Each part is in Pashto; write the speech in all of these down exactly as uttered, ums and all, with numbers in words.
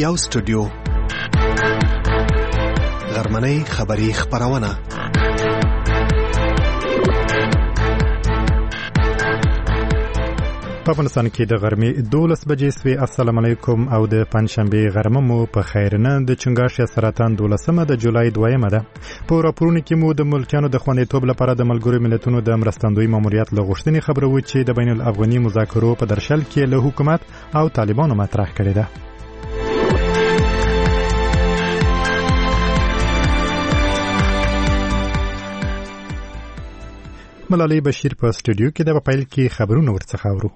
یو سټوډیو غرمنۍ خبری خبرونه په افغانستان کې د غرمې دولس بجې سوي. السلام علیکم او د پنځشنبه غرمه مو په خیر. نه د چنګاښ یا سرطان دولسمه د جولای دویمه ده. په راپورونو کې مو د ملکیانو د خوندیتوب لپاره د ملګرو ملتونو د مرستندوی ماموریت له غوښتنې خبرو چې د بین الافغاني مذاکرو په درشل کې له حکومت او طالبانو مطرح کړې ده. ملالۍ بشیر په سټوډیو کې د پیل کې خبرونه ورڅخه اورو.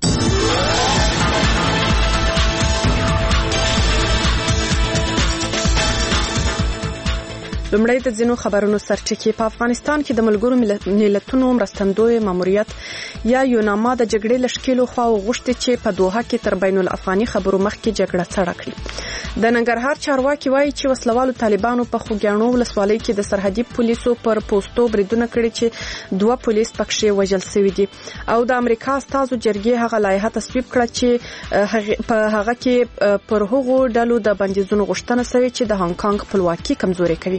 لومړی د ځینو خبرونو سرټکی. په افغانستان کې د ملګرو ملتونو مرستندوی ماموریت یا یوناما د جګړې لشکېلو خوا غوښتي چې په دوحه کې تر بین الافغاني خبرو مخکې جګړه سړه کړي. د ننګرهار چارواکي وایي چې وسلوالو طالبانو په خوګیاڼو ولسوالۍ کې د سرحدي پولیسو پر پوسټو بریدونه کړي چې دوه پولیس پکښې وژل شوي دي او د امریکا استازو جرګې هغه لایحه تصویب کړه چې په هغه کې پر هغو ډلو د بندیزونو غوښتنه شوې چې د هانګ کانګ خپلواکي کمزوري کوي.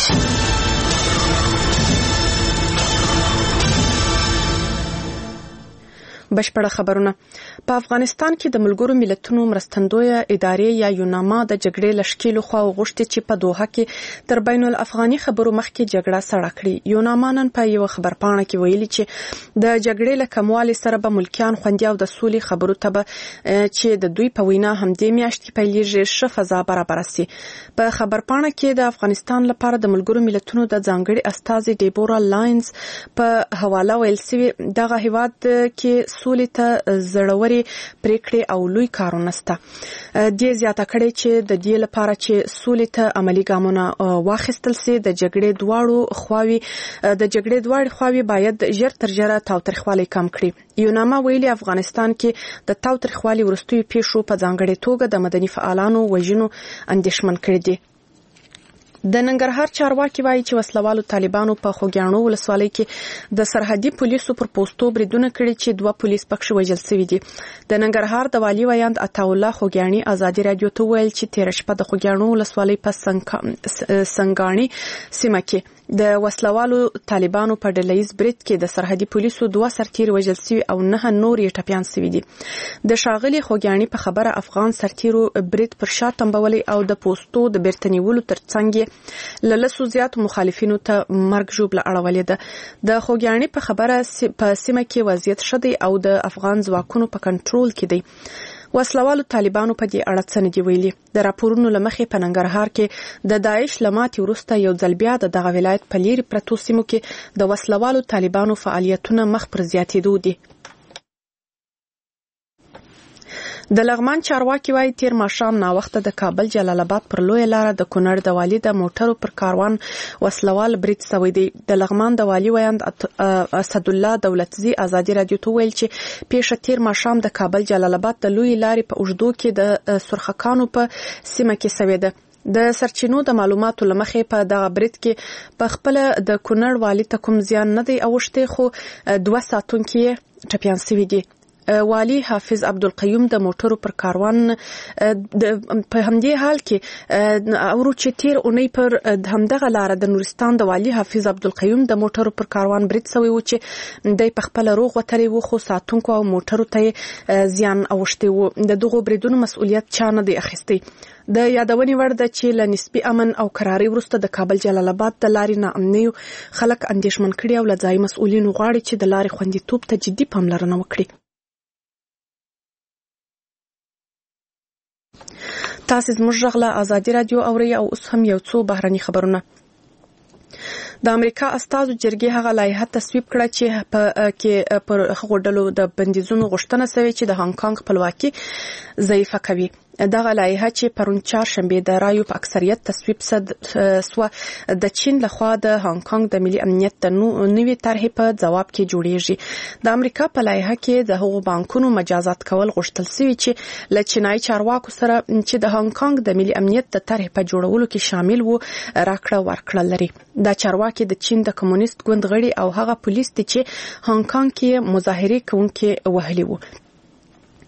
بشپړه خبرونه. په افغانستان کې د ملګرو ملتونو مرستندوی ادارې یا یوناما د جګړې لشکېلو خوا غوښتي چې په دوحه کې تر بین الافغاني خبرو مخکې جګړه سړه کړي. یوناما نن په یو خبرپاڼه کې ویلي چې د جګړې له کموالي سره به ملکیان خوندي او د سولې خبرو ته به چې د دوی په وینا همدې میاشتې پیلېږي ښه فضا برابر شي. په خبرپاڼه کې د افغانستان لپاره د ملګرو ملتونو د ځانګړي استازي ډیبورا لاینز په حواله ویل شوی دغه هیواد کې سولې ته زړوري پریکړې او لوی کارونه سته. دې زیاته کړې چې د دې لپاره چې سولې ته عملی ګامونه واخیستل شي د جګړې دواړو خواوې د جګړې دواړو خواوې باید ژر تر ژره تاوتریخوالی کم کړي. یوناما ویلي افغانستان کې د تاوتریخوالي وروستیو پیښو په ځانګړې توګه د مدني فعالانو وژنو اندېښمن کړي دي. د ننګرهار چارواکي وایي چې وسلوالو طالبانو په خوګیاڼو ولسوالۍ کې د سرحدي پولیسو پر پوسټو بریدونه کړي چې دوه پولیس پکښې وژل شوي دي. د ننګرهار د والي ویاند عطاالله خوګیاڼي ازادي رادیو ته ویل چې تېره شپه د خوګیاڼو ولسوالۍ په سنګاڼي سیمه کې د وسلوالو طالبانو په ډلهیز برید کې د سرحدي پولیسو دوه سرتیري وژل شوي او نه نور یې ټپیان شوي دي. د ښاغلي خوګیاڼي په خبره افغان سرتیرو برید پر شا تمبولی او د پوسټو د بیرته نیولو ترڅنګ له لسو زیاتو مخالفینو ته مرګ ژوبله اړولې ده. د خوګیاڼي په خبره په سیمه کې وضعیت ښه دی او د افغان ځواکونو په کنټرول کې دی. وسلوالو طالبانو په دې اړه څه نه دي ویلي. د راپورونو له مخې په ننګرهار کې د داعش له ماتې وروسته یو ځل بیا د دغه ولایت په لیرې پرتو سیمو کې د وسلوالو طالبانو فعالیتونه مخ پر زیاتېدو دي. د لغمان چارواکي وایي تیر ماښام ناوخته د کابل جلال آباد پر لویه لاره د کونړ د والي د موټرو پر کاروان وسلوال برید شوی دی. د لغمان د والي ویاند اسدالله دولتزي ازادي رادیو ته ویل چې پیښه تیر ماښام د کابل جلال آباد د لویې لارې په اوږدو کې د سرخکانو په سیمه کې شوې ده. د سرچینو د معلوماتو لمخې په دغه برید کې په خپل د کونړ والي ته کوم زیان نه دی اوښتی خو دوه ساتونکي ټپیان شوي دي. والی حافظ عبدالقیوم د موټرو پر کاروان په همدې حال کې اورو چې تیر اونۍ پر همدغه لاره د نورستان د والی حافظ عبدالقیوم د موټرو پر کاروان برید شوی و چې د په خپل روغ وتري و خو ساتونکو او موټرو ته زیان اوښتی و. د دغو بریدونو مسؤلیت چا نه دی اخیستی. د یادونې وړ ده چې له نسبي امن او قراري وروسته د کابل جلال آباد د لارې ناامنیو خلک اندېښمن کړي او له ځایي مسؤلینو غواړي چې د لارې خوندیتوب ته جدي پاملرنه وکړي. تاسو زموږ غږ له ازادي رادیو اورئ او اوس هم یو څو بهرني خبرونه. د امریکا استازو جرګې هغه لایحه تصویب کړه چې په کې پر هغو ډلو د بندیزونو غوښتنه شوې چې د هانګ کانګ خپلواکي ضعیفه کوي. دغه لایحه چې پرون چهارشنبه د رایو په اکثریت تصویب سو د چین لخوا د هانګ کانګ د ملي امنیت د نوې طرحې په جواب کې جوړیږي. د امریکا په لایحه کې د هغو بانکونو مجازات کول غوښتل شوی چې له چینایي چارواکو سره چې د هانګ کانګ د ملي امنیت د طرحې په جوړولو کې شامل وو راکړه ورکړه لري. دا چارواکي د چین د کمونیست ګوند غړي او هغه پولیس دي چې هانګ کانګ کې مظاهره کوونکي وهلي وو.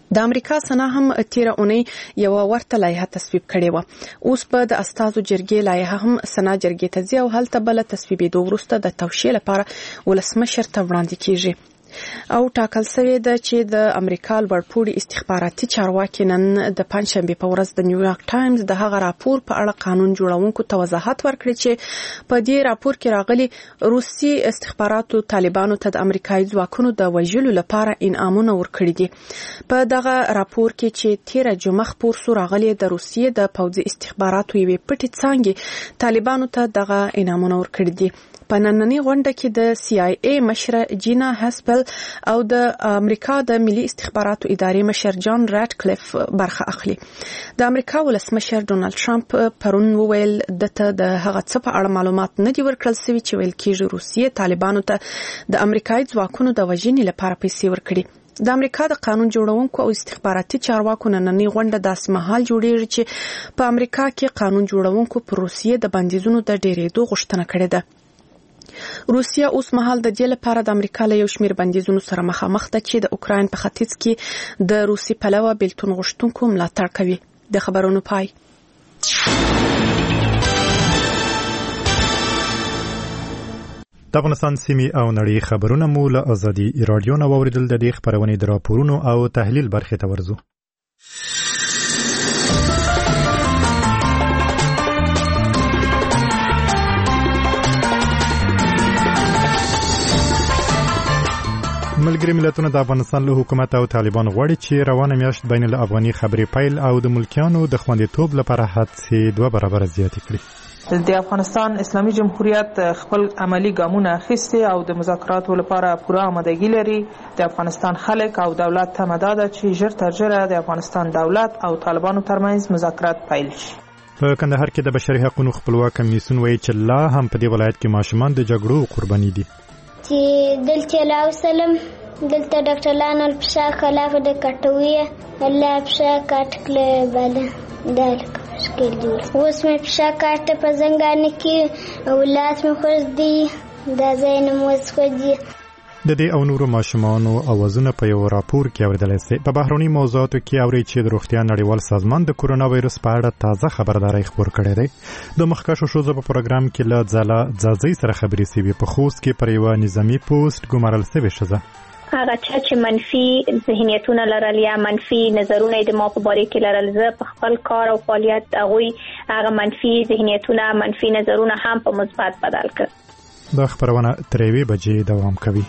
د امریکا سنا هم تیر اونۍ یو ورته لایحه تصویب کړې و. اوس په د استازو جرګې لایحه هم سنا جرګې ته ځي او هلته بل تصویبېدو وروسته د توشیح لپاره ولسمشر ته وړاندې کیږي. او ټاکل شوی ده چې د امریکا لوړپوړي استخباراتي چارواکي نن د پنځشنبه په ورځ د نیویارک ټایمز د هغه راپور په اړه قانون جوړونکو ته وضاحت ورکړي چې په دې راپور کې راغلي روسي استخباراتو طالبانو ته د امریکایي ځواکونو د وژلو لپاره انعامونه ورکړي دي. په دغه راپور کې چې تیر جمعه خپور سو راغلي د روسیې د پوځي استخباراتو یوې پټې څانګې طالبانو ته دغه انعامونه ورکړي دي. په نننۍ غونډه کې د سی آی ای مشر جینا هاسپل او د امریکا د ملي استخباراتو ادارې مشر جان راټکلیف برخه اخلي. د امریکا ولسمشر ډونالد ټرمپ پرون وویل دته د هغه څه په اړه معلومات نه دي ورکړل شوي چې ویل کېږي روسیې طالبانو ته د امریکایي ځواکونو د وژنې لپاره پیسې ورکړي. د امریکا د قانون جوړونکو او استخباراتي چارواکو نننۍ غونډه داسې مهال جوړیږي چې په امریکا کې قانون جوړونکو پر روسیې د بندیزونو د ډیرېدو غوښتنه کړې ده. روسیا اوس مهال د دې لپاره د امریکا له یو شمېر بندیزونو سره مخامخ ده چې د اوکراین په ختیځ کې د روسي پلوه بیلتون غوښتونکو ملاتړ کوي. د خبرونو پای. د افغانستان سیمې او نړۍ خبرونه مو له ازادي رادیو نه واوریدل. د دې خبرونې د راپورونو او تحلیل برخې ته ورځو. ملګری ملتونه د افغانستان له حکومت او طالبان غواړي چې روانه میاشت بین الافغاني خبرې پیل او د ملکیانو د خوندیتوب لپاره هڅې دوه برابر زیاتې کړي. د افغانستان اسلامي جمهوریت خپل عملی ګامونه اخیستي او د مذاکراتو لپاره پوره آمادګي لري. د افغانستان خلک او دولت ته تمه ده چې ژر تر ژره د افغانستان دولت او طالبانو ترمنځ مذاکرات پیل شي. په کندهار کې د بشري حقوقو خپلواک کمیسیون وایي چې لا هم په دې ولایت کې ماشومان د جګړو قرباني دي. چې دلته لا وسلم دلته ډاکټر لانو پښه خلاف د کټوي الله پښه کټ کړه بل دالک مشکل دی. اوس مې پښه کټ په زنګانه کې او لاس مې خوځ دی دا زین موس خو دی. د دې او نورو ماشومانو اوازونه په یو راپور کې اوریدل شوی. په بهرني موضوعاتو کې اوري چې د روغتیا نړیوال سازمان د کورونا وایرس په اړه تازه خبرداري خپور کړې ده. د مخکښو شوزو په پروګرام کې له ځاله ځاځي سره خبرې شوي. په خوست کې پر یو نظامی پوسټ ګمارل شوی شوه. هغه چې منفي ذهنیتونه لرل یا منفي نظرونه د ما په باره کې لرل، زه په خپل کار او فعالیت هغوی هغه منفي ذهنیتونه منفي نظرونه هم په مثبت بدل کړ. دا خبرونه تر یوې بجې دوام کوي.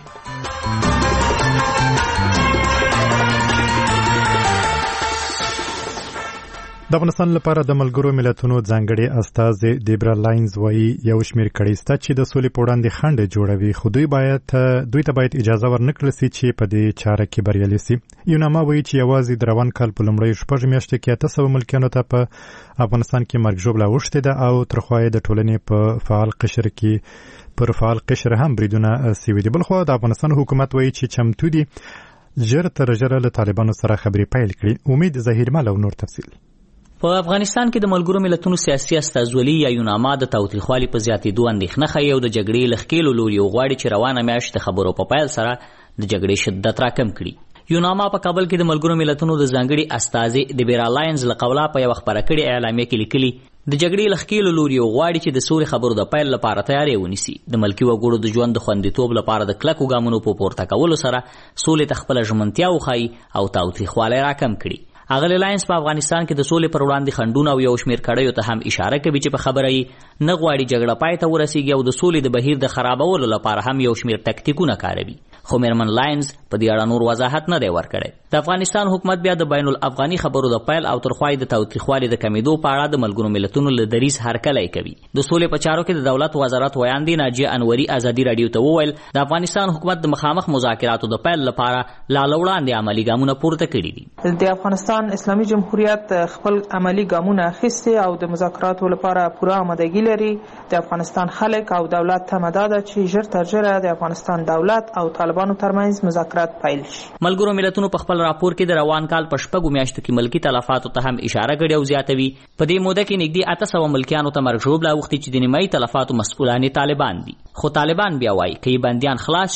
د افغانستان لپاره د ملګرو ملتونو ځانګړي استازي دیبرا لاینز وایي یو شمېر کړي سته چې د سولې په وړاندې خنډ جوړوي، خو دوی باید دوی ته باید اجازه ورنکړل شي چې په دې چاره کې بریالي شي. یوناما وایي چې یوازې د روان کال په لومړیو شپږ میاشتو کې اته سوه ملکیانو ته په افغانستان کې مرګ ژوبله اوښتې ده او تر خوا یې د ټولنې په فعال قشر کې پر فعال قشر هم بریدونه سوي دي. بلخوا د افغانستان حکومت وایي چې چمتو دي ژر تر ژره له طالبانو سره خبرې پیل کړي. امید ظهیرمل او نور تفصیل. په افغانستان کې د ملګرو ملتونو سیاسي استازولي یا یوناما د تاوتریخوالي په زیاتېدو اندېښنه ښیي او د جګړې له ښکېلو لوري غواړي چې روانه میاشت د خبرو په پیل سره د جګړې شدت راکم کړي. یوناما په کابل کې د ملګرو ملتونو د ځانګړي استازي دیبرا لاینز له قوله په یوه خپره کړې اعلامیه کې لیکلي د جګړې له ښکېلو لوري غواړي چې د سولې خبرو د پیل لپاره تیاری ونیسي. د ملکي وګړو د ژوند د خوندیتوب لپاره د کلکو ګامونو په پورته کولو سره سولې ته خپله ژمنتیا وښایي او تاوتریخوالی راکم کړي. اغلی لاینز په افغانستان کې د سولې پر وړاندې خنډونه او یو شمېر کړیو ته هم اشاره کوي چې په خبره یې نه غواړي جګړه پای ته ورسیږي او د سولې د بهیر د خرابولو لپاره هم یو شمېر تکتیکونه کاروي. خو میرمن لاینز په دې اړه نور وضاحت نه دی ورکړی. د افغانستان حکومت بیا د بین الافغاني خبرو د پیل او ترخوای د تاوتریخوالي د کمیدو په اړه د ملګرو ملتونو له دریځ هرکلی کوي. د سولې په چارو کې د دولت وزارت ویاندې ناجیه انوري ازادي راډیو ته وویل د افغانستان حکومت د مخامخ مذاکراتو د پیل لپاره لا له وړاندې عملي ګامونه پورته کړي دي. د افغانستان اسلامي جمهوریت خپل عملی ګامونه اخیستي او د مذاکراتو لپاره پوره آمادګي لري. د افغانستان خلک او دولت ته تمه ده چې ژر تر ژره د افغانستان دولت او طالبانو ترمنځ مذاکرات پیل شي. ملګرو ملتونو په خپل راپور کې د روان کال په شپږو میاشتو کې ملکي تلفاتو ته هم اشاره کړې او زیاتوي په دې موده کې نږدې اته سوه ملکیانو ته مرګ ژوبله اوښتې چې د نیمایي تلفاتو مسؤلان طالبان دي. خو طالبان بیا وایي که یې بندیان خلاص شي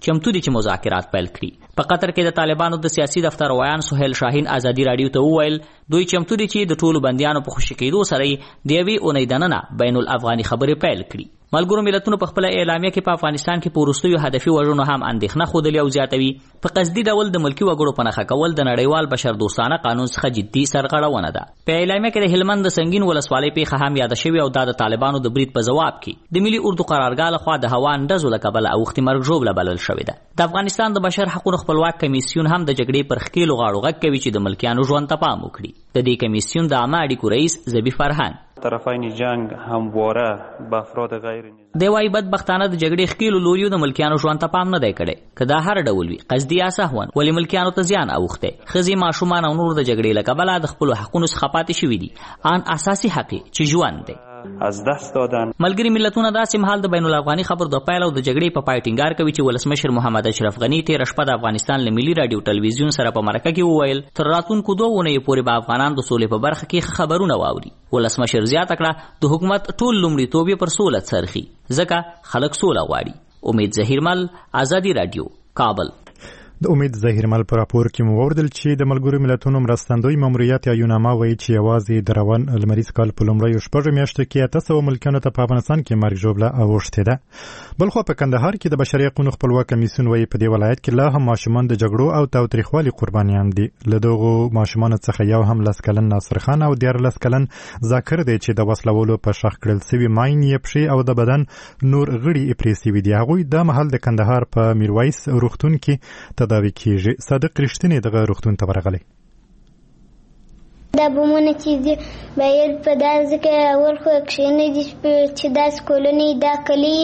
چمتو دي چې مذاکرات پیل کړي. په قطر کې د طالبانو د سیاسي دفتر ویان سهیل شاهین ازادي رادیو ته وویل دوی چمتو دي چې د ټولو بندیانو په خوشي کېدو سره د یوې اونۍ دننه بین الافغاني خبرې پیل کړي. ملګرو ملتونو په خپل اعلامیه کې په افغانستان کې په وروستیو هدفي وژنو هم اندېښنه ښودلې او زیاتوي. په قصدي ډول د ملکي وګړو په نښه کول د نړیوال بشردوستانه قانون څخه جدي سرغړونه ده. په اعلامیه کې د هلمند د سنگین ولسوالۍ پیښه هم یاده شوې او دا د طالبانو د برید په جواب کې د ملي اردو قرارګاه لخوا د هوا اندازو له کبله اوښتې مرګ ژوبله بلل شوې ده. د افغانستان د بشر حقوقو خپلواک کمیسیون هم د جګړې پر ښکېلو غاړو غږ کوي چې د ملکیانو ژوند ته پام وکړي. د دې کمیسیون د عامه اړیکو رئیس زبی فرهان طرفین جنگ همواره به افراد غیر دی وايي بدبختانه د جګړې ښکېلو لوریو د ملکیانو ژوند ته پام نه دی کړی. که دا هر ډول وي قصدي یا سهوا ولې ملکیانو ته زیان اوښتی. ښځې ماشومان او نور د جګړې له کبله د خپلو حقونو څخه پاتې شوي دي. ان اساسي حق چې ژوند دی از دست دادن. ملګري ملتونه داسې مهال د بین الافغاني خبرو د پیل او د جګړې په پای ټینګار کوي چې ولسمشر محمد اشرف غني تېره شپه د افغانستان له ملي راډیو ټلویزیون سره په مرکه کې وویل تر راتلونکو دوه اونیو پورې به افغانان د سولې په برخه کې خبرونه واوري. ولسمشر زیاته کړه د حکومت ټول لومړیتوب یې پر سوله څرخي ځکه خلک سوله غواړي. امید ظهیرمل، ازادي راډیو، کابل. د امید ظهیرمل په راپور کې مو وردل چې د ملګرو ملتونو مرستندوی ماموریت یا یوناما وایي چې یوازې د روان لمریز کال په لومړیو شپږو میاشتو کې اته سوه ملکیانو ته په افغانستان کې مرګ ژوبله اوښتې ده. بلخوا په کندهار کې د بشري حقوقو خپلواک کمیسیون وایي په دې ولایت کې لا هم ماشومان د جګړو او تاوتریخوالي قربانیان دي. له دغو ماشومانو څخه یو هم لس کلن ناصر خان او دیارلس کلن ذاکر دی چې د وسلولو په شاخ کړل سوي ماین یې پښې او د بدن نور غړي یې پرې سوي دي. هغوی دا مهال د کندهار په میرویس روغتون کې تداوي کیږي. صادق رښتینی دغه روغتون ته ورغلی. دا بمونه چې دي باید په داسې کې اول خو کښېنی دي چې داسې کولونې دا کلی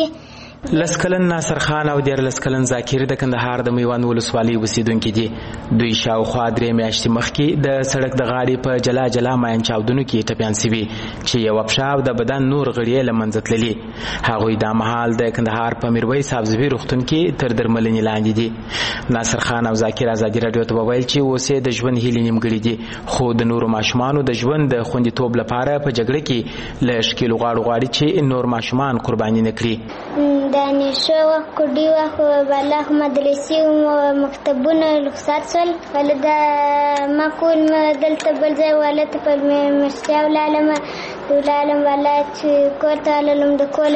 لس کلن ناصر خان او دیارلس کلن ذاکر د کندهار د میوند ولسوالۍ اوسیدونکي دي. دوی شاوخوا درې میاشتې مخکې د سړک د غاړې په جلا جلا ماین چاودنو کې ټپیان سوي چې یوه پښه او د بدن نور غړي یې له منځه تللي. هغوی دا مهال د کندهار په میرویس حافظوي روغتون کې تر درملنې لاندې دي. ناصر خان او ذاکر ازادي راډیو ته وویل چې اوس یې د ژوند هیلې نیمګړې دي خو د نورو ماشومانو د ژوند د خوندیتوب لپاره په جګړه کې له ښکېلو غاړو غواړي چې نور ماشومان قرباني نه کړي. دانشو و کډی و خو بالا مدرسې او مکتبونه رخصت شول ول دا ما کول دلته بل ځای ولته په مرستیا ولالم ولالم ولات کوته لم د کول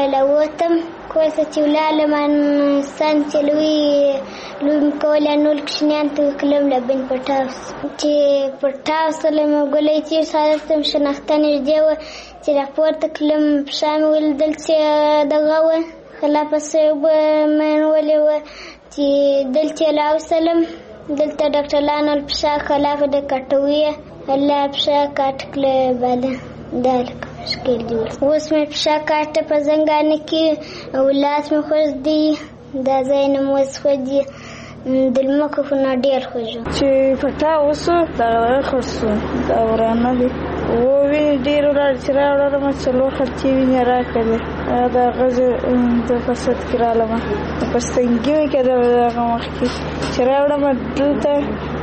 لوتم کوته چې ولالم سن چلوي لوم کول نو کښنان ته کلم لبن پټاوس چې پټاوس لم ګولې چې ساتم شنختنه دی چې راپورته کلم شامل ول دلته دغه خلاف سبب من ولي و چې دلته لا وسلم دلته ډاکټر لانل پښه خلاف د کټوي الله پښه کټکله بالا دالک مشکل دی. اوس مې پښه کټه په زنګانه کې اولاد مې خوښ دي دا زین مو خوښ دي دلمکو خو نه ډیر خوښ چې پټا اوسو دا خوښ دا ورانه دي و وی ډیر ورځ چې راوړم چې لو خرچي ویني راکړي دا غزه د فساد کړه ما په ستنګي کې دا هغه وخت چې راوړم دلته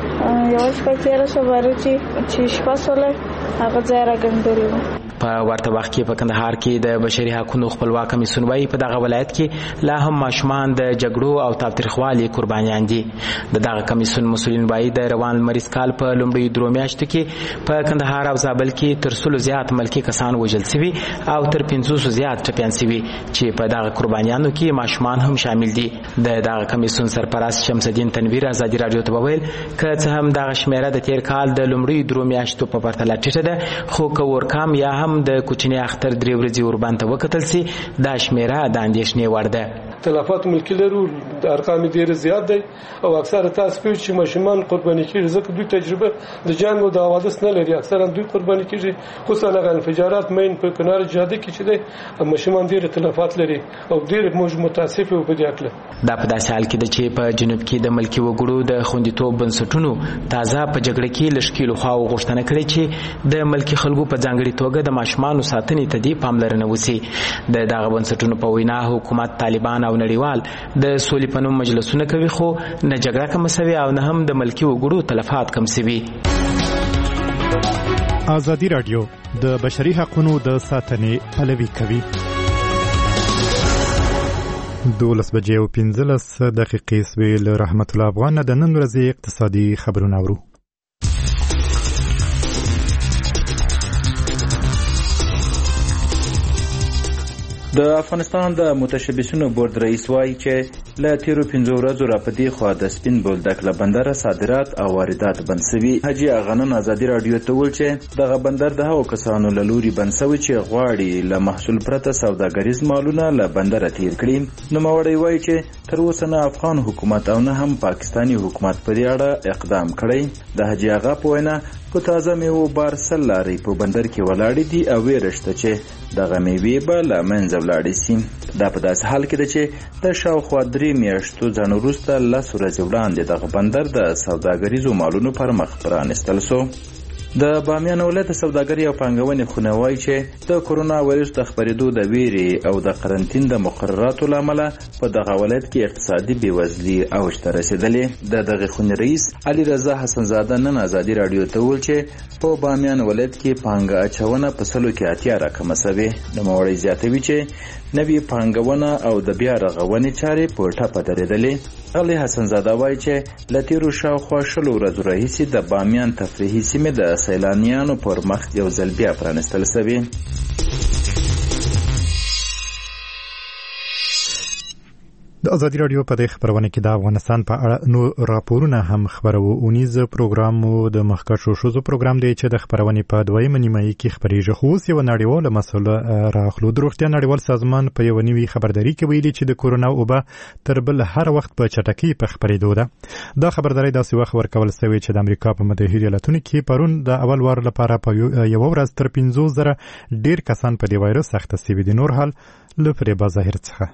یو څه کېره شو ورچی چې شپاسوله هغه ځای راګندل. په ورته وخت کې په کندهار کې د بشري حقوقو خپلواک کمیسیون وايي په دغه ولایت کې لا هم ماشومان د جګړو او تاوتریخوالي قربانیان دي. د دغه کمیسیون مسؤلین وايي د روان لمریز کال په لومړیو درو میاشتو کې په کندهار او زابل کې تر سلو زیات ملکي کسان وژل سوي او تر پنځوسو زیات ټپیان سوي چې په دغه قربانیانو کې ماشومان هم شامل دي. د دغه کمیسیون سرپرست شمس الدین تنویر ازادي راډیو ته وویل که څه هم دغه شمیره د تیر کال د لومړیو درو میاشتو په پرتله ټیټه ده خو که ورکام یا هم د کوچنی اختر درې ورځې وربان ته وکتل سي دا شمیره د اندېښنې وړ ده. تلفات ملکی لرو ارقام ډیر زیات دي او اکثره تاسو په چې ماشومان قرباني کیږي ځکه دوی تجربه د جنگ او د حوادث نه لري. اکثره دوی قرباني کیږي خصوصا هغه انفجارات مین په کنار جاده کې چې دي ماشومان ډیر تلفات لري او ډیر موږ متاسف یو په دې اړه. دا په داسې حال کې د چې په جنوب کې د ملکی وګړو د خوندیتوب بنسټونو تازه په جګړه کې لشکېلو خواو غوښتنه کړې چې د ملکی خلکو په ځانګړي توګه د ماشومانو ساتنې ته دی پاملرنه وسی. د دغه بنسټونو په وینا حکومت طالبان او نړیوال د سولې په نوم مجلسونه کوي خو نه جګړه کم سوي او نه هم د ملکی وګړو تلفات کم سوي. ازادي راډیو د بشري حقوقو د ساتنې پلوي کوي. دولس بجې او پنځلس دقیقې سوې له رحمت الله افغان د نن ورځې اقتصادي خبرونه اورو. د افغانستان د متشبثینو بورډ رئیس وایي چې له تیرو پنځو ورځو راپدې خوا د سپین بولدک له بندره صادرات او واردات بند سوي. حاجي اغنن ازادي رادیو ته وویل چې دغه بندر د هغو کسانو له لوري بند سوی چې غواړي له محصول پرته سوداګریز مالونه له بندره تیر کړي. نوموړی وایي چې تر اوسه نه افغان حکومت او نه هم پاکستاني حکومت په دې اړه اقدام کړی. د حاجي اغا په وینا په تازه میوو بار سل لارې په بندر کې ولاړې دي او ویره شته چې دغه میوې به له منځه ولاړې سي. دا په داسې حال کې ده چې د شاوخوا درې میاشتو ځنډ وروسته لس ورځې وړاندې دغه بندر د سوداګریزو مالونو پر مخ پرانستل سو. د بامیان ولایت سوداګري او پانګونې خونه وایي چې د کرونا وایرس د خپرېدو د ویرې او د قرنطین د مقرراتو له امله په دغه ولایت کې اقتصادي بېوزلي اوج ته رسېدلې. د دغې خونې رئیس علي رضا حسنزاده نن ازادي راډیو ته وویل چې په بامیان ولایت کې پانګه اچونه په سلو کې اتیا راکمه سوې. نوموړی زیاتوي چې نوې پانګونه او د بیا رغونې چارې په ټپه درېدلې. علي حسنزاده وایي چې له تېرو شاوخوا شلو ورځو راهیسې د بامیان تفریحي سیمې د سیلانیانو پر مخ یو ځل بیا پرانستل سوي. د ازادي راډیو په دې خبرونه کې د افغانستان په اړه نو راپورونه هم خبرو. اونیز پروګرام مو د مخکښو ښځو پروګرام دی چې د خبرونې په دویمه نیمایي کې خبرېږي. خو اوس یوه نړیواله مسله راخلو. د روغتیا نړیوال سازمان په یوه نوي خبرداري کې ویلي چې د کورونا وبا تر بل هر وخت په چټکۍ په خپرېدو ده. دا خبرداری داسې وخت ورکول سوی چې د امریکا په متحده ایالتونو کې پرون د اول وار لپاره په یوه ورځ تر پنځوس زره ډېر کسان په دې وایرس اخته سوي دي. نور حال له فریبا ظاهر څخه.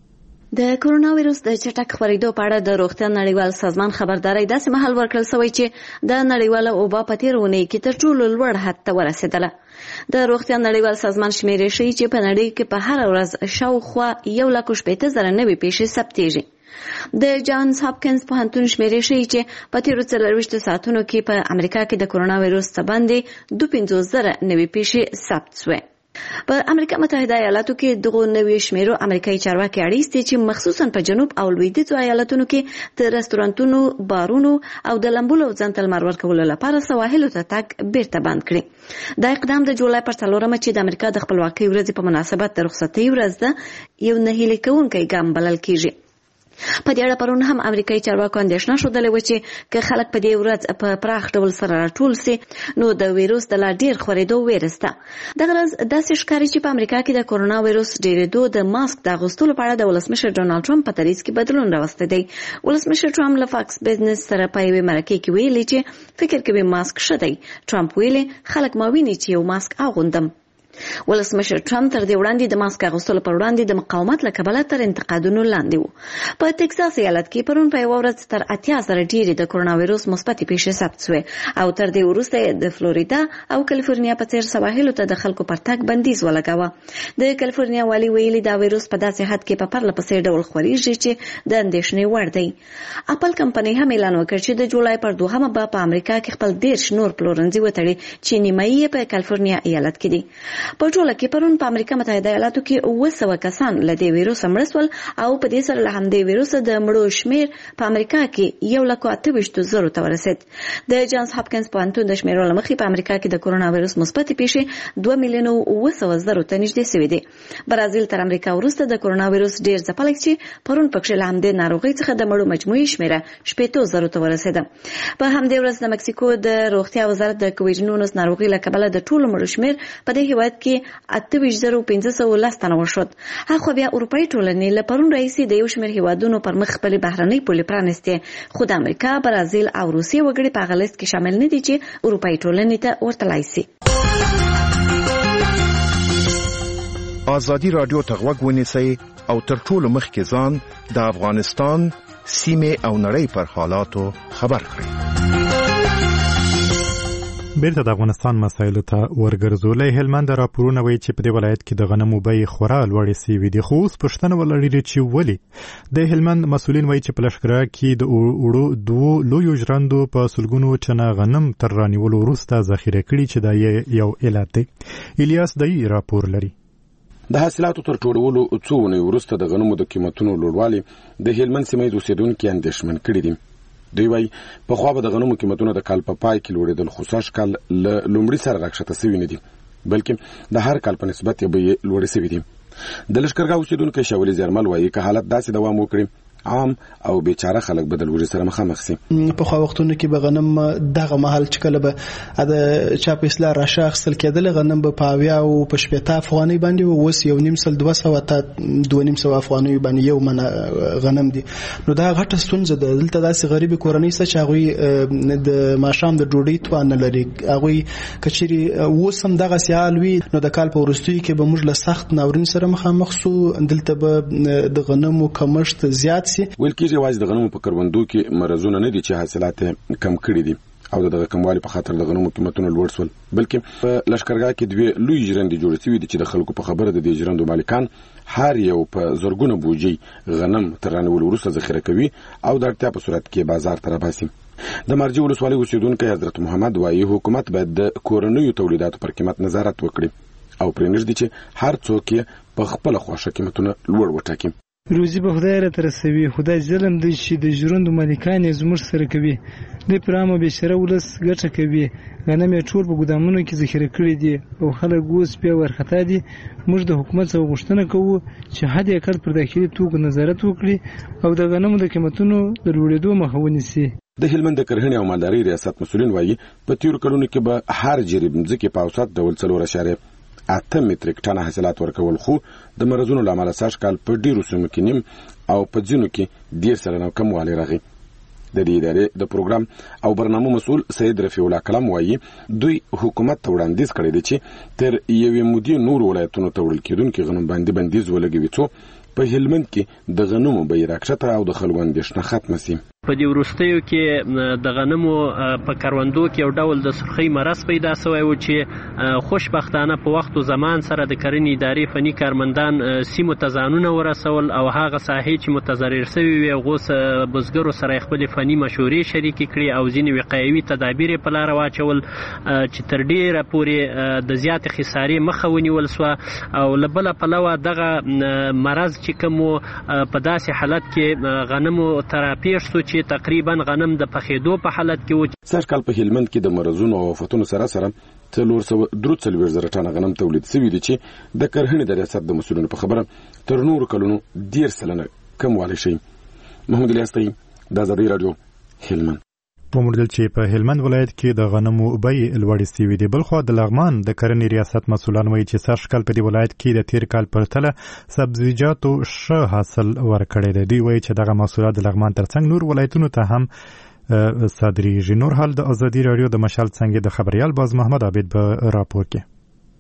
د کورونا وایرس د چټک خپرېدو په اړه د روغتیا نړیوال سازمان خبرداري داسې مهال ورکړل شوی چې د نړیواله وبا په تېره اونۍ کې تر ټولو لوړ حد ته ورسېدله. د روغتیا نړیوال سازمان شمیرې ښیي چې په نړۍ کې په هره ورځ شاوخوا یو لک شپېته زره نوې پیښې ثبتېږي. د جانز هاپکینز پوهنتون شمیرې ښیي چې په تېرو څلرویشتو ساعتونو کې په امریکا کې د کورونا وایرس څخه باندې دوه پنځوس زره نوې پیښې ثبت شوې. په امریکا متحده ایالاتو کې دغه نوې شمیرو امریکایي چارواکي اړیسي دي چې مخصوصا په جنوب او لویدیځو ایالتونو کې د رستورانتونو، بارونو او د لمبولو ځان ته لمر ورکولو لپاره سواحلو ته تګ بیرته بند کړي. دا اقدام د جولای پر څلورمه چې د امریکا د خپلواکۍ ورځې په مناسبت د رخصتۍ ورځ ده یو نه هیلې کوونکی ګام بلل کیږي. په دې اړه پرون هم امریکایي چارواکو اندېښنه ښودلې وه چې که خلک په دې ورځ په پراخ ډول سره راټول سي نو د ویروس د لا ډېر خپرېدو ویره شته. دغه ورځ داسې ښکاري چې په امریکا کې د کورونا ویروس ډېرېدو د ماسک د اغوستلو په اړه د ولسمشر ډونالډ ټرمپ په دریځ کې بدلون راوستی دی. ولسمشر ټرمپ له فاکس بزنس سره په یوې مرکې کې ویلي چې فکر کوي ماسک ښه دی. ټرمپ ویلي خلک ما ویني چې یو ماسک اغوندم. ولسمشر ټرمپ تر دې وړاندې د ماسک اغوستلو پر وړاندې د مقاومت له کبله تر انتقادونو لاندې و. په ټکساس ایالت کې پرون په یوه ورځ تر اتیا زره ډېرې د کورونا وایرس مثبتې پیښې ثبت شوې او تر دې وروسته د فلوریدا او کالیفورنیا په څېر سواحلو ته د خلکو پر تګ بندیز ولګاوه. د کالیفورنیا والي ویلي دا وایرس په داسې حد کې په پرله پسې ډول خپرېږي چې د اندېښنې وړ دی. اپل کمپنۍ هم اعلان وکړ چې د جولای پر دوهمه به په امریکا کې خپل دېرش نور پلورنځي وتړي چې نیمایي یې په کالیفورنیا ایالت کې دي. په ټوله کې پرون په امریکا متحده ایالاتو کې اوه سوه کسان له دې ویروس مړه شول او په دې سره له همدې ویروسه د مړو شمېر په امریکا کې یو لک اته ویشت زرو ته ورسېد. د جانز هاپکینز پوهنتون د شمیرو له مخې په امریکا کې د کورونا ویروس مثبتې پیښې دوه میلیونه اوه سوه زرو ته نږدې سوي دي. برازیل تر امریکا وروسته د کورونا ویروس ډېر ځپلی چې پرون پکښې له همدې ناروغۍ څخه د مړو مجموعي شمېره شپېتو زرو ته ورسېده. په همدې ورځ د مکسیکو د روغتیا وزارت د کوویډ نولس ناروغۍ له کبله د ټولو مړو شمېر په دې هېواد کې اته ویشت زره پنځه سوه لس تنه وشود. هاخوا بیا اروپایي ټولنې له پرون راهیسې د یو شمېر هېوادونو پر مخ خپلې بهرنۍ پولې پرانیستې، خو د امریکا، برازیل او روسیې وګړي په هغه لیست کې شامل نه دي چې اروپایي ټولنې ته ورتلای سي. ازادي راډیو ته غوږ ونیسئ او تر ټولو مخکې ځان د افغانستان سیمې او نړۍ پر حالاتو خبر کړئ. بیرته د افغانستان مسایلو ته ورګرځو. له هلمند راپورونه وایي چې په دې ولایت کې د غنمو بیې خورا لوړې سوي دي، خو اوس پوښتنه ولري چې ولې. د هلمند مسؤلین وایي چې په لښکره کې د اوړو دوو لویو ژرندو په سلګونو چنه غنم تر رانیولو وروسته ذخیره کړي چې دا یو علت دی. الیاس دای راپور لري. د حاصلاتو تر ټولولو څو ونې وروسته د غنمو د قیمتونو لوړوالی د هلمند سیمې د اوسیدونکو اندېښمن کړي دي. دوی وايي پخوا به د غنمو قیمتونه د کال په پای کې لوړېدل، خو سږ کال له لومړي سره راکښته سوي نه دي، بلکې د هر کال په نسبت یې بیې لوړې سوي دي. د لښکرګاه اوسیدونکی شاولي زیرمل وايي که حالت داسې دوام وکړي عام او بیچاره خلک به د لوږې سره مخامخ سي. په خو وختونو کې به غنم دغه محل چې کله به د چا په اصلاح راشه اخیستل کېدل، غنم به په اویا او په شپېته افغانۍ باندې و، اوس یو نیم سل دوه سوه ته دوه نیم سوه افغانۍ باندې یو منه غنم دي. نو دا غټه ستونزه ده. دلته داسې غریبې کورنۍ شته چې هغوی د ماښام د ډوډۍ توان نه لري. هغوی که چیرې اوس هم دغسې حال وي نو د کال په وروستیو کې به موږ له سخت ناورین سره مخامخ سو. دلته به د غنمو کمښت زیات سي. ویل کېږي یوازې د غنمو په کروندو کې مرضونه نه دي چې حاصلات کم کړي دي او دغه کموالي په خاطر د غنمو قیمتونه لوړ شول، بلکې په لښکرګاه کې دوی لوی ژرندې جوړې شوي دي چې د خلکو په خبره د دې ژرندو مالکان هر یو په زرګونه بوجۍ غنم تر رانیولو وروسته ذخیره کوي او د اړتیا په صورت کې بازار ته راباسي. د مارجې ولسوالۍ اوسیدونکی حضرت محمد وایي حکومت باید د کورنیو تولیداتو پر قیمت نظارت وکړي او پرې نږدې چې هر څوک یې په خپله خوښه قیمتونه لوړ وټاکي. روزي به خدای راته رسوي، خدای ظلم دی چې د ژرندو مالکان یې زموږ سره کوي. دوی پر عامه بېچاره ولس ګټه کوي. غنم یې ټول په ګودامونو کې ذخیره کړي دي او خلک اوس بیا ورخطا دي. موږ د حکومت څخه غوښتنه کوو چې حد اقل پر داخلي توکو نظارت وکړي او د غنمو د قیمتونو د لوړېدو مخه ونیسي. د هلمند د کرهڼې او مالدارۍ ریاست مسؤلین وایي په تیرو کلونو کې به هر جریب مځکې په اوسط ډول څلور اعشاریه اته متریک ټنه حاصلات ورکول، خو د مرضونو له امله سږ کال په ډیرو سیمو کې نیم او په ځینو کې ډېر سلنه کموالی راغی. د دې ادارې د پروګرام او برنامو مسؤل سید رفیع الله کلام وایي دوی حکومت ته وړاندیز کړی دی چې تر یوې مودې نور ولایتونو ته وړل کېدونکي غنم باندې بندیز ولګوي څو په هلمند کې د غنمو بیې راکښته او د خلکو اندېښنه ختمه سي. په دې وروستیو کې د غنمو په کروندو کې یو ډول د سرخۍ مرض پیدا شوی و چې خوشبختانه په وخت او زمان سره د کرنې ادارې فني کارمندان سیمو ته ځانونه ورسول او هغه ساحې چې متضرر شوي وي هغو بزګرو سره خپلې فني مشورې شریکې کړي او ځینې وقایوي تدابیر یې په لاره واچول چې تر ډېره پورې د زیاتې خسارې مخه ونیول سوه او له بله پلوه دغه مرض چې کوم په داسې حالت کې غنمو ته راپېښ سو چې تقریبا غنم د پخېدو په حالت کې و. سږ کال په هلمند کې د مرضونو او آفتونو سره سره څلور سوه درې څلوېښت زره ټنه غنم تولید شوي دي چې د کرهڼې د ریاست د مسؤلینو په خبره تر نورو کلونو ډېر سلنه کموالی شي. محمود الیاس د ازادۍ راډیو هلمند. وموندل چې په هلمند ولایت کې د غنمو بیې لوړې سوي دي. بلخوا د لغمان د کرنې ریاست مسؤلان وایي چې سږ کال په دې ولایت کې د تیر کال پرتله سبزیجاتو ښه حاصل ورکړی دی. دوی وایي چې دغه محصولات د لغمان ترڅنګ نور ولایتونو ته هم صادریږي. نور حال د ازادۍ راډیو د مشال څنګه د خبریال باز محمد عابد په راپور کې.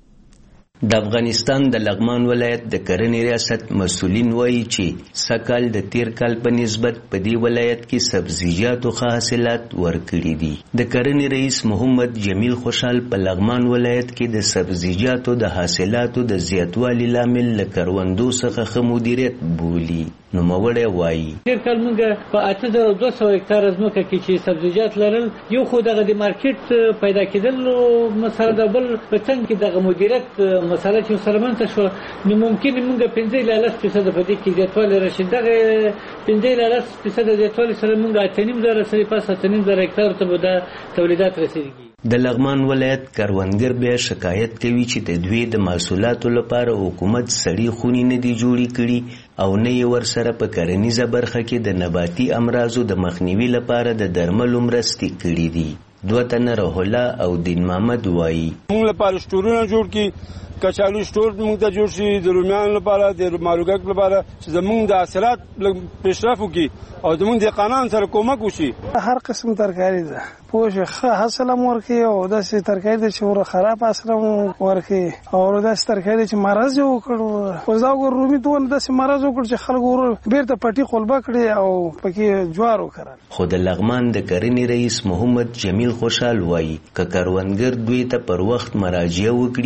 د افغانستان د لغمان ولایت د کرنې ریاست مسؤلین وایي چې سږکال د تیر کال په نسبت په دې ولایت کې سبزیجاتو ښه حاصلات ورکړي دي. د کرنې رئیس محمد جمیل خوشحال په لغمان ولایت کې د سبزیجاتو د حاصلاتو د زیاتوالي لامل له کروندو څخه ښه مدیریت بولي. نوموړی وایي تیر کال موږ په اته زره دوه سوه هکتاره ځمکه کې چې سبزیجات لرل یو خو دغه د مارکیټ پیدا کېدل مسله ده، بل په څنګ کې دغه مدیریت مسله چې سره منځته شوه نو ممکن موږ پنځه الی لس فیصده په دې کې زیاتوالی راشي. دغه پنځه الی لس فیصده زیاتوالی سره موږ اته نیم زره سرې پاس اته نیم زره هکتارو ته به دا تولیدات رسېږي. د لغمان ولایت کروندګر بیا شکایت کوي چې د دوی د محصولاتو لپاره حکومت سړې خونې نه دي جوړې کړي او نه یې ورسره په کرنیزه برخه کې د نباتي امراضو د مخنیوي لپاره د درملو مرستې کړي دي. دوه تنه روح الله او دین محمد وایي موږ لپاره سټورونه جوړ کړي، کچالو سټور موږ ته جوړ شي، د رومیانو لپاره د ماروګک لپاره چې زموږ د حاصلات پیشرفت وکړي او زموږ د قانون سره کومک وشي. هر قسم ترکاری ده پوه ښه حاصل هم ورکوي او داسې ترکاري ده چې ور خراب حاصل هم ورکوي او داسې ترکاري چې مرض یې وکړ اوس دا وګوره رومي دونه داسې مرض وکړ چې خلک ور بیرته پټي قلبه کړي او پکې جوار وکړل. خو د لغمان د کرنې رئیس محمد جمیل خوشحال وایي که کروندګر دوی ته پر وخت مراجعه وکړي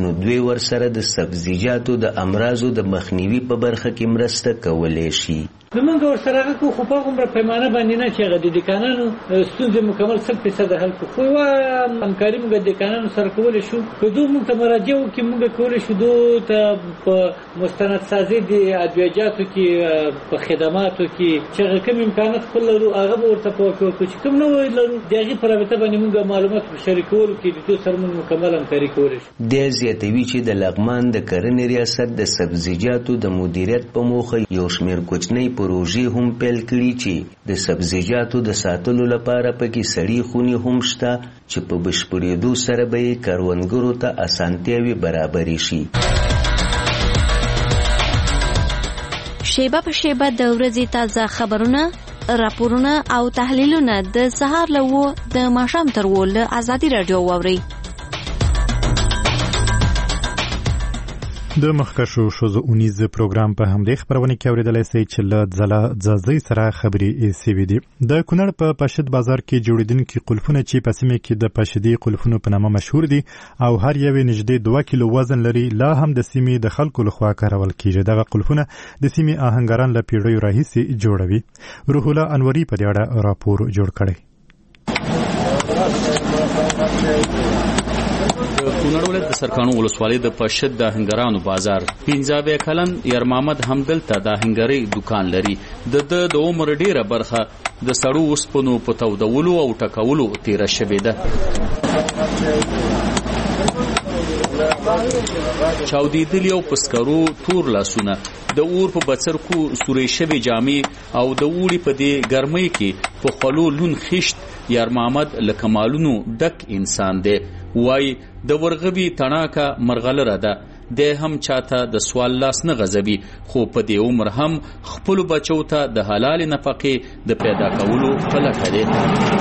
نو دوی ورسره د سبزیجاتو د امراضو د مخنیوي په برخه کې مرسته کولی شي. نو موږ ورسره هغه کو خو په عمر پیمانه باندې نه چې هغه د دکانانو ستونزې مکمل صد فیصد حل کو خو همکاري موږ د دکانانو سره کولی شو. که دوی موږ ته مراجعه وکړي موږ کولی شو دوی ته په مستند سازي د ادویجاتو کې په خدماتو کې چې هغه کوم امکانات خپل لرو هغه به ورته په وکړو چې کوم نه لرو د هغې په رابطه باندې موږ معلومات شریکولو کې د دوی سره موږ مکمل همکاري کولی شو. دی زیاتوي چې د لغمان د کرنې ریاست د سبزیجاتو د مدیریت په موخه یو شمېر کوچنۍ پروژې هم پیل کړي چې د سبزیجاتو د ساتلو لپاره پکې سړې خونې هم شته چې په بشپړېدو سره به یې کروندګرو ته اسانتیاوې برابرې شي. شیبه په شیبه د ورځې تازه خبرونه، راپورونه او تحلیلونه د سهار له اوه د ماښام تر اوه له ازادي راډیو واورئ. د مخکښو ښځو اونیز پروګرام په همدې خپرونه کې اورېدلی سئ چې له ځلا ځازۍ سره خبرې سوي دي. د کونړ په پاشد بازار کې جوړېدونکي قلفونه چې په سیمه کې د پاشدي قلفونو په نامه مشهور دي او هر یو نږدې دوه کیلو وزن لري، لا هم د سیمې د خلکو لخوا کارول کیږي. دغه قلفونه د سیمې آهنګران له پیړیو راهیسې جوړوي. روح الله انوري په دې اړه راپور جوړ کړی. د کونړ ولایت د سرکانو ولسوالۍ د پشد د آهنګرانو بازار پنځه اویا کلن یار محمد هم دلته د آهنګرۍ دکان لري. د ده د عمر ډیره برخه د سړو اوسپنو په تودولو او ټکولو تیره شوې ده. چاودېدلي او په سکرو تور لاسونه، د اور په بڅرکو سورې شوې جامې او د اوړي په دې ګرمۍ کې په خولو لون خیشت یار محمد له کمالونو ډک انسان دی. وای د ورغوي تڼاکه مرغلره ده، دی هم چاته د سوال لاس نه غځوي، خو په دې عمر هم خپلو بچو ته د حلال نفقې د پیدا کولو په لټه دی.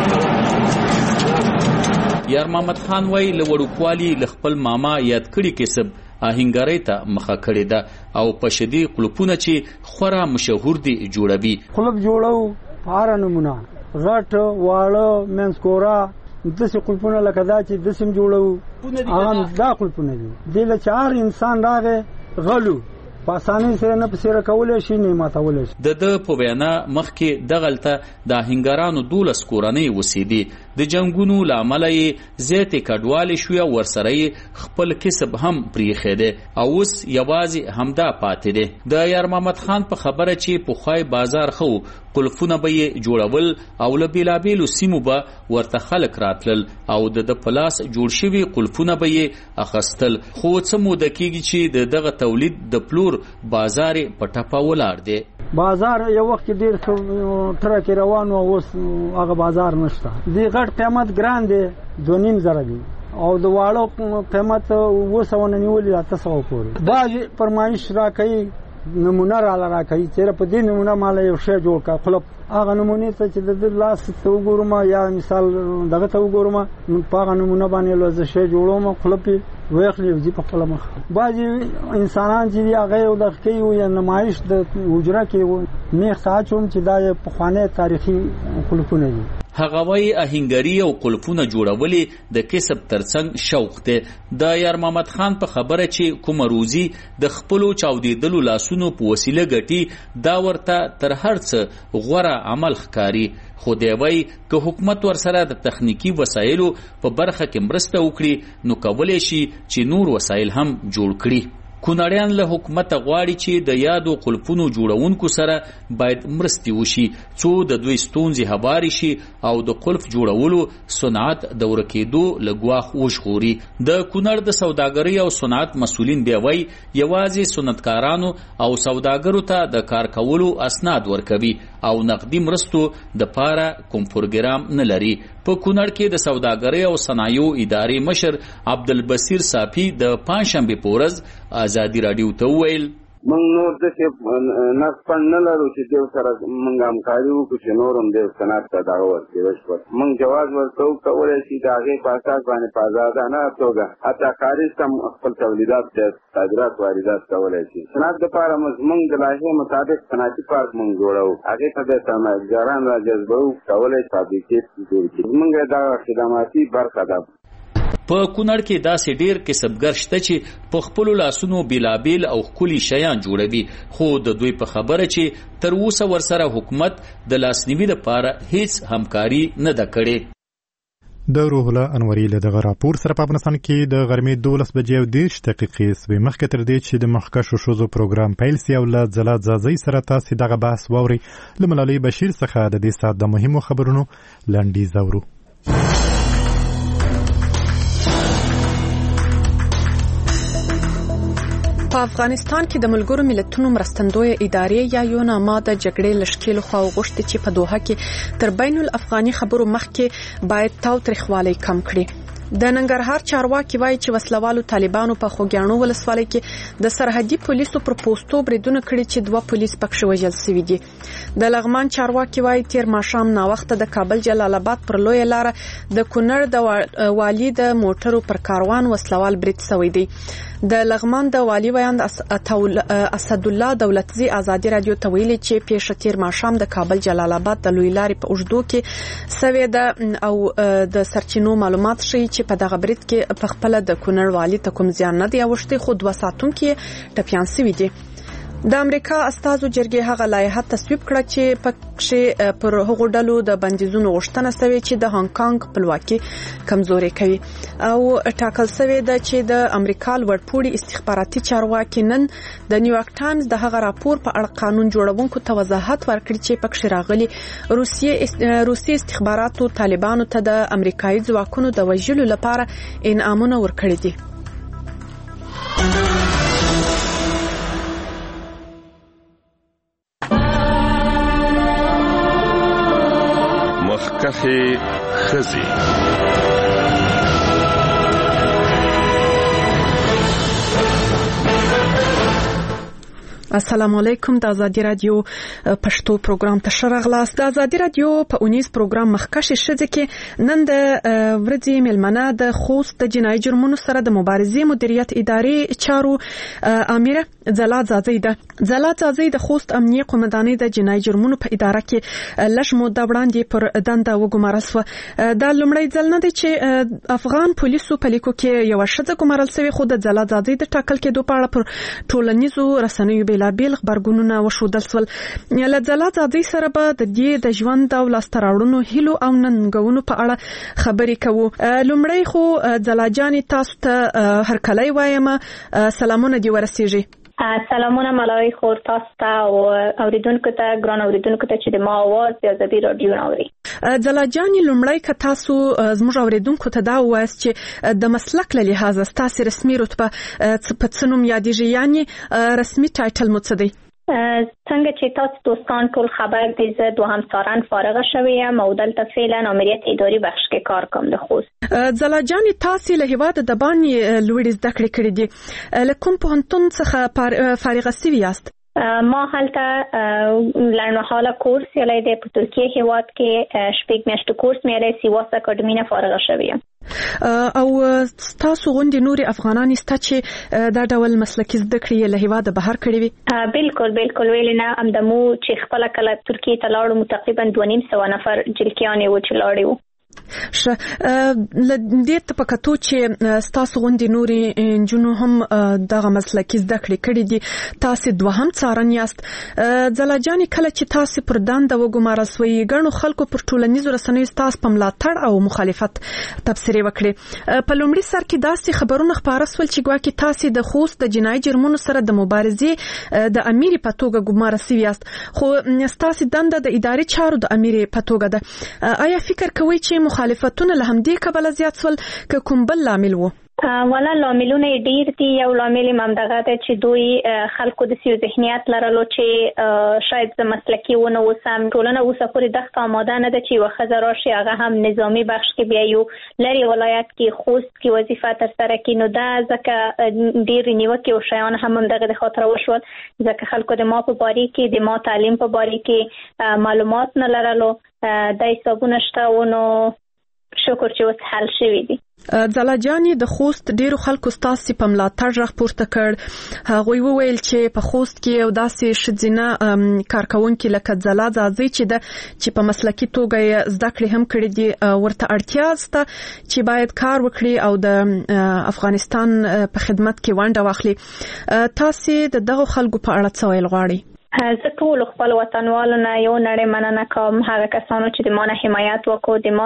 یار محمد خان وای له وړوکوالي له خپل ماما یاد کړي کسب آهنګرۍ ته مخه کړې ده او په شدي قلپونه چې خورا مشهور دي جوړوي. قلب جوړو په هره نمونه، غټ واړه منځکوره داسې قلپونه لکه دا چې داسې جوړو هغه دا قلپونه دي. دې له چې هر انسان راغی غلو په اسانۍ سره نه پسې راکولی شي نه یې ماتولی شي. د ده په وینا مخکې دغلته د آهنګرانو دولس کورنۍ اوسېدې، د جنګونو له امله یې زیاتې کډوالې شوې او ورسره یې خپل کسب هم پرېښی دی او اوس یوازې همدا پاتې دی. د یار محمد خان په خبره چې پخوای بازار ښه و، قلفونه به یې جوړول او له بېلابېلو سیمو به ورته خلک راتلل او د ده په لاس جوړ شوي قلفونه به یې اخیستل. خو څه موده کېږي چې د دغه تولید د پلور بازار په ټپه ولاړ دی. بازار یو وخت کې ډېر ټرک روان و، اوس هغه بازار نشته. دې غټ قیمت ګران دی، دوه نیم زره دی او د واړو قیمت اوه سوه نه نیولي اته سوه پورې. بعضې فرمایش راکوي، نمونه راله راکوي چې په دې نمونه ماله یو شی جوړ کړه قلف. هغه نمونې ته چې د ده لاس ته وګورم یا مثال دغه ته وګورم نو په هغه نمونه باندې له زه شی جوړوم، قلف یې ویخلي ځي په خپله مخه. بعضې انسانان چې دي هغه یې دغه کوي یا نمایش د حجره کې میخ ته اچوم چې دا یې پخوانی تاریخي قلفونه دي. هغه وایي آهنګري او قلفونه جوړولې د کسب ترڅنګ شوق دی. د یار محمد خان په خبره چې کومه روزي د خپلو چاودېدلو لاسونو په وسیله ګټي دا ورته تر هر څه غوره عمل ښکاري. خو دی وایي که حکومت ورسره د تخنیکي وسایلو په برخه کې مرسته وکړي نو کولی شي چې نور وسایل هم جوړ کړي. کونړیان له حکومته غواړي چې د یادو قلفونو جوړونکو سره باید مرستې وشي څو د دوی ستونزې هوارې شي او د قلف جوړولو صنعت د ورکېدو له ګواښ وژغوري. د کونړ د سوداګرۍ او صنعت مسؤلین بیا وایي یوازې صنعتکارانو او سوداګرو ته د کار کولو اسناد ورکوي او نقدي مرستو دپاره کوم پروګرام نه لري. په کونړ کې د سوداګرۍ او صنایعو ادارې مشر عبدالبصیر صافي د پنجشنبې په ورځ ازادي راډیو ته وویل موږ نور داسې نقد پند نه لرو چې دیو سره موږ همکاري وکړو چې نور هم دیو صنعت ته دغه ورکړي بشپړ. موږ جواز ورته وکولی شي د هغې په اساس باندې په ازادانه توګه حتی کاریز هم خپل تولیدات صادرات واردات کولی شي. صنعت دپاره موږ د لایحې مطابق صنعتي پارک موږ جوړوو، هغې ته د سرمایه‌ګزاران را جذبوو، کولی فابریکې جوړ کړي. موږ دغه خدماتي برخه ده. په کونړ کې داسې ډیر کسبګر شته چې په خپلو لاسونو بیلابیل او ښکلي شیان جوړوي، خو د دوی په خبره چې تر اوسه ورسره حکومت د لاسنیوي لپاره هیڅ همکاري نه ده کړې. د روح الله انوري له دغه راپور سره په افغانستان کې د غرمې دولس بجې او دېرش دقیقې سوې. مخکې تر دې چې د مخکښو ښځو پروګرام پیل سي او له ځلا ځاځۍ سره تاسې دغه بحث واورئ، له ملالۍ بشیر څخه د دې ساعت د مهمو خبرونو لنډیز اورو. په افغانستان کې د ملګرو ملتونو مرستندویه ادارې یا یوناما د جګړې لشکېلو خوا وغوښتي چې په دوحه کې تر بین الافغاني خبرو مخکې باید تاوتریخوالی کم کړي. د ننګرهار چارواکي وایي چې وسلوالو طالبانو په خوږیاڼو ولسوالۍ کې د سرحدي پولیسو پر پوسټو بریدونه کړي چې دوه پولیس پکښې وژل شوي دي. د لغمان چارواکي وایي تیر ماښام ناوخته د کابل جلال آباد پر لویه لاره د کونړ د والي د موټرو پر کاروان وسلوال برید شوی دی. د لغمان د والی ویاند اسد الله دولتزی ازادي رادیو ته ویلي چې پیښه تیر ماښام د کابل جلال آباد د لوی لارې په اوږدو کې سوي ده او د سرچینو معلومات ښیي چې په دغه برید کې په خپل د کونړ والی ته کوم زیان نه دی اوښتی، خو دوه ساتونکي ټپیان شوي دي. د امریکا استازو جرګې هغه لایحه تصویب کړه چې پکې پر هغو ډلو د بندیزونو غوښتنه شوې چې د هانګ کانګ خپلواکي کمزوري کوي او ټاکل شوې ده چې د امریکا لوړپوړي استخباراتي چارواکي نن د نیویارک ټایمز د هغه راپور په اړه قانون جوړونکو ته وضاحت ورکړي چې پکې راغلي روسیې روسي استخباراتو طالبانو ته د امریکایي ځواکونو د وژلو لپاره انعامونه ورکړي دي. مخکخي خزي السلام علیکم. د ازادي رادیو پښتو پروګرام ته شرغلاس. د ازادي رادیو په اونیز پروګرام مخکښ شذ کې نن د ورځې ملمنه د خوست د جنایي جرمونو سره د مبارزې مدیریت ادارې چارو امیره ځلا ځاځي ده. ځلا ځاځي د خوست امنیه قومندانۍ د جنایي جرمونو په اداره کې لږ موده وړاندې پر دنده وګمارل شو. دا لومړی ځل نه دی چې افغان پولیسو په لیکو کې یو ښځه ګمارل شوې، خو د ځلا ځاځي د ټاکل کېدو په اړه پر ټولنیزو رسنیو بیل خبرګونونه وشودل شول. له ځلا ځاځي سره به د دې د ژوند او لاسته راوړنو هیلو او ننګونو په اړه خبرې کوو. لومړی خو ځلا جانې تاسو ته هرکلی وایم، سلامونه دې ورسیږي. سلامونه ملای خور تاسو ته او اوریدونکو ته ګران اوریدونکو ته چې د ما आवाज د ازادي رادیو نوري. ځلا جانې لومړی که تاسو زموږ اوریدونکو ته دا وایست چې د مسلک له لحاظه ستاسو رسمي رتبه په څه نوم یادیږي، یعنی رسمي ټایټل مو څه دی؟ څنګه چې تاسو دوستان ټول خبر دي، زه دوهم سارن فارغه شویم او دلته فعلا امریت اداري بخش کې کار کوم د خوست. ځلا جانې تاسو له هیواد د باندې لوړې زده کړې کړې دي، له کوم پوهنتون څخه فارغه شوي یاست؟ ما هلته لنډمهاله کورس یلی دی په ترکیه هیواد کې شپږ میاشتو کورس مې یلی سیواس اکاډمي نه فارغه شویم. او تاسو غونډې نوري افغانان ستا چې دا ډول مسلکي زده کړې له هیواده بهر کړې وي؟ بالکل بالکل ویل نه همدمو چې خپل کله ترکیه ته لاړو تقریبا دوه نیم سوه نفر جلکیان و چې لاړو. شه لدې ته پکاتو چې تاسو غونډې نوري انجونو هم دغه مسلکي زده کړې کړې دي، تاسو دوهم څارن یاست. ځلا جانې کله چې تاسو پر دنده وګمارل شوي، ګڼو خلکو پر ټولنیزو رسنیو تاسو په ملاتړ او مخالفت تبصرې وکړې. په لومړي سر کې داسې خبرونه خپاره شول چې ګواکې تاسو د خوست د جنایي جرمونو سره د مبارزې د امیر په توګه ګمارل شوي یاست، خو تاسو دنده د اداري چارو د امیر په توګه ده. آیا فکر کوئ چې مخالفتونه له همدې کبله زیات شول که کوم بل لامل و؟ ولا لاملونه ډیر دي. یو لامل ممدغه ده چې دوی خلکو د سیو ذهنیت لرلو چې شاید د مسلکی ونه وسم ټولنه اوسه پورې دغه آماده نه ده چې وخزه راشي هغه هم نظامی بخش کې بیا یو لري ولایت کې خوست کې وظیفه تر سره کې، نو دا ځکه ډیر نیوکه او شیان هم دغه د خاطر وشول ځکه خلکو د ما په باره کې د ما تعلیم په باره کې معلومات نه لرلو. د حسابونه شته ونو شکر چې اوس حل شوی دی. ځلاجانې د خوست ډیرو خلکو ستاسو په ملاتړ راغ پورته کړ. هغوی وویل چې په خوست کې یو داسې شذینه کارکونکو لکه ځلا ځازي چې د چې په مسلکي توګه زده کړې هم کړې دي ورته اړتیا سته چې باید کار وکړي او د افغانستان په خدمت کې ونډه واخلي. تاسو د دغه خلکو په اړه څه ویل غواړئ؟ زه ټول خپل وطنوالو نه یو نړۍ مننه کوم، هغه کسانو چې د ما نه حمایت وکړو، د ما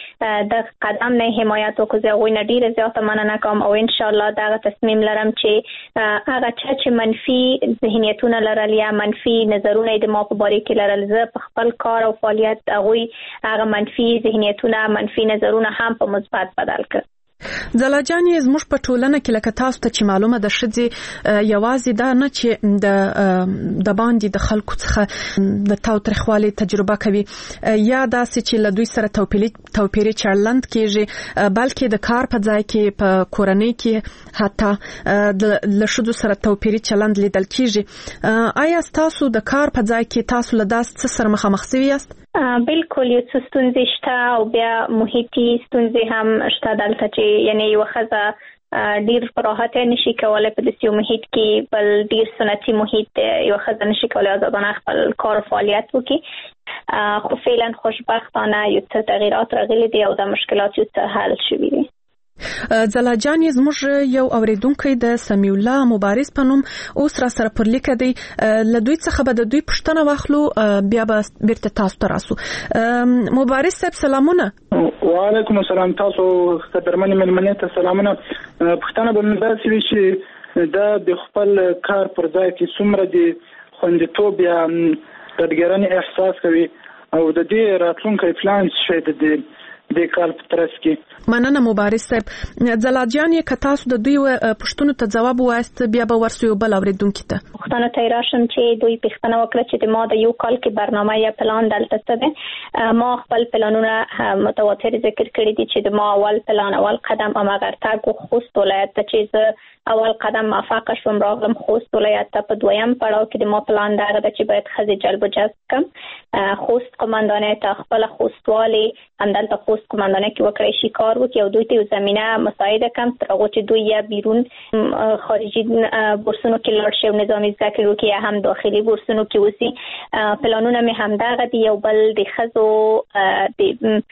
د قدم نه حمایت وکړو، زه هغوی نه ډیره زیاته مننه کوم او ان شاء الله دغه تصمیم لرم چې هغه چا چې منفي ذهنیتونه لرل یا منفي نظرونه د ما په باره کې لرل، زه په خپل کار او فعالیت هغوی هغه منفي ذهنیتونه منفي نظرونه هم په مثبت بدل کړ. ځلاجانې زموږ په ټولنه کې لکه تاسو ته چې معلومه ده ښځې یوازې دا نه چې د د باندې د خلکو څخه د تاوتریخوالي تجربه کوي یا داسې چې له دوی سره توپیري توپیري چلند کیږي، بلکې د کار په ځای کې په کورنۍ کې حتی له ښځو سره توپیري چلند لیدل کیږي. آیا تاسو د کار په ځای کې تاسو له داس څه سره مخامخ شوي یاست؟ بالکل یو څه ستونزې شته او بیا محیطي ستونزې هم شته دلته چې یعنی یو ښځه ډیر په راحت نشي کولای په داسې محیط کې، بل ډیر سنتي محیط یو ښځه نشي کولای آزادانه خپل کار او فعالیت وکړي. خو فعلا خوشبختانه یو څه تغییرات راغلي دي او د مشکلات یو څه حل شوي دي. ځلاجانې زموږ یو اوریدونکی د سمیع الله مبارز په نوم اوس را سره پر لیکه دی، له دوی څخه به د دوی پوښتنه واخلو بیا به بیرته تاسو ته راسو. مبارز صاحب سلامونه. وعلیکم السلام، تاسو خبرمنې ملمنې ته سلامونه. پوښتنه به مې داسې وي چې دا د خپل کار پر ځای کې څومره د خوندیتوب یا ډاډګرنې احساس کوي او د دې راتلونکی پلان څه دی د کال په ترڅ کې؟ مننه مبارز صاحب. ځلاجانې که تاسو د دوی پوښتنو ته ځواب ووایاست بیا به ورسو یو بل اوریدونکي ته پوښتنه ته راشم چې دوی پوښتنه وکړه چې د ما د یو کال کې برنامه یا پلان دلته څه دی. ما خپل پلانونه متواتر ذکر کړي دي چې د ما اول پلان اول قدم امغرتګ خوست ولایت ته چې زه اول قدم موفق شوم راغلم خوست ولایت ته. په دویم پړاو کې د ما پلان دغه ده چې باید ښځې جلب و جذب کړم، خوست قومندانۍ ته خپل خوستوالي همدلته خوست قومندانۍ کې وکړی شي کار وکړي او دوی ته یو زمینه مساعده کړم تر هغو چې دوی یا بیرون خارجي بورسونو کې لاړ شي او نظامي زده کړې وکړي یا هم داخلي بورسونو کې اوسي. پلانونه مې همدغه دي. یو بل د ښځو د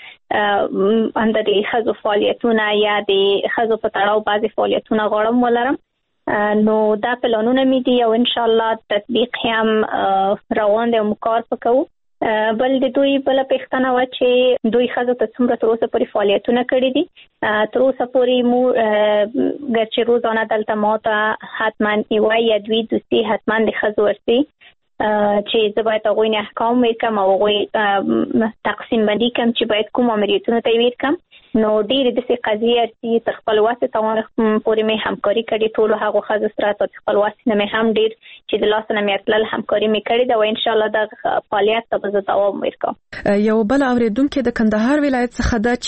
اندر د ښځو فعالیتونه یا د ښځو په تړاو بعضې فعالیتونه غواړم ولرم، نو دا پلانونه مې دي او ان شاء الله تطبیق هم روان دی او کار وکړو. بل د دوی بل پښتنه و چې دوی ښځو ته څومره تر اوسه پورې فعالیتونه کړي دي. تر اوسه پورې مو ګرچې روزانه دلته ما ته حتما یوه یا دوی دوستي حتما د ښځو ورسي چې زه باید هغوی نه احکام وکړم او هغوی تقسیم بندي کړم چې باید کوم عملیاتونو ته یې وکړم. نو ډېرې داسې قضیې چې تر خپل وسې توان پورې مې همکاري کړې ټولو هغو ښځو سره تر خپل وسې نه مې هم ډېر چې د لاسه نه مې تلل همکاري مې کړې ده او انشاءالله دغه فعالیت ته به زه دوام ورکړم. یو بل اورېدونکی د کندهار ولایت څخه ده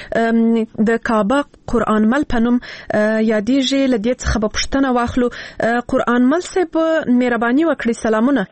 چې د کعبه قرآن مل په نوم یادېږي، له دې څخه به پوښتنه واخلو. قرآن مل صاحب مهرباني وکړئ. سلامونه.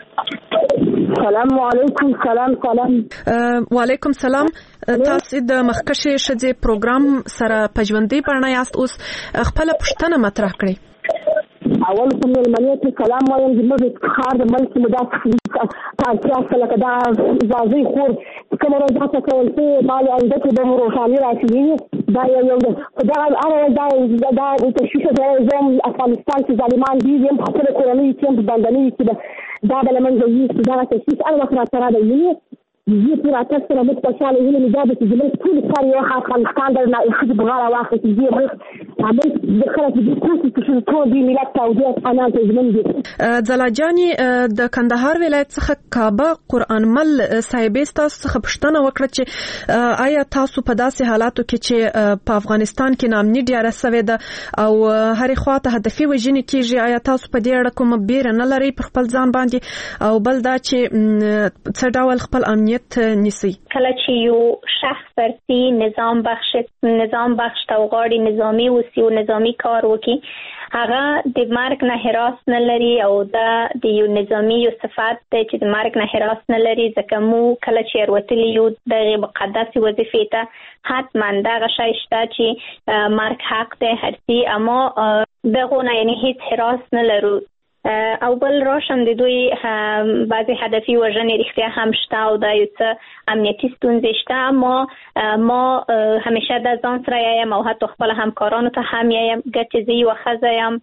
سلام علیکم. سلام سلام. وعلیکم سلام. تاسو د مخکښې ښځې پروګرام سره په ژوندۍ بڼه یاست، اوس خپله پوښتنه مطرح کړئ. اول کوم ملمنې ته سلام وایم. زموږ افتخار د ملک مو داسې تاثیر سره لکه دا ځاځي خور کومه ورځ هڅه کول چې مالې آینده کې به مو روښاني راسي. دا یو یو ده دا هغه دا دا تشویش دی. زم افغانستان کې ظالمان دي، یم خپل کورنۍ چې په باندې کې دا بل منځ یې دا تشویش هر وخت را سره دی. زه پورا تاسو سره مت خوشاله یم چې دا د زموږ ټول کار یو افغانستان د نه خدي بغاړه واخلي چې دې ملک عمل د خلک د کوڅې چې ټول دی ملت ته او د افغانانو ته زموږ دي. ځلاجانې د کندهار ولایت څخه کعبه قرآن مل صاحبې تاسو څخه پوښتنه وکړه چې آیا تاسو په داسې حالاتو کې چې په افغانستان کې ناامني ډیره سوې ده او هرې خواته هدفي وژنې کیږي، آیا تاسو په دې اړه کومه بیره نه لرئ پر خپل ځان باندې؟ او بل دا چې څه ډول خپل امنیت نیسی؟ کله چې یو شخص ورسي نظام بخش نظام بخش ته وغواړي نظامي اوسي یو نظامی کار وکړي هغه د مرګ نه هراس نه لري او دا د یو نظامی یو صفات دی چې د مرګ نه هراس نه لري ځکه مو کله چې وروتلی یو د مقدس وظیفې ته حتما دغه شی شته چې مرګ حق دی هرڅي اما دغه نه یعنی هیڅ هراس نه لرو او بل راشم د دوی بعضی هدفي وژنې رښتیا هم شته او دا یو څه امنیتي ستونزې شته اما ما همیشه د ځان سره یم او حتی خپل همکارانو ته هم یم ګر چې زه یوه ښځه یم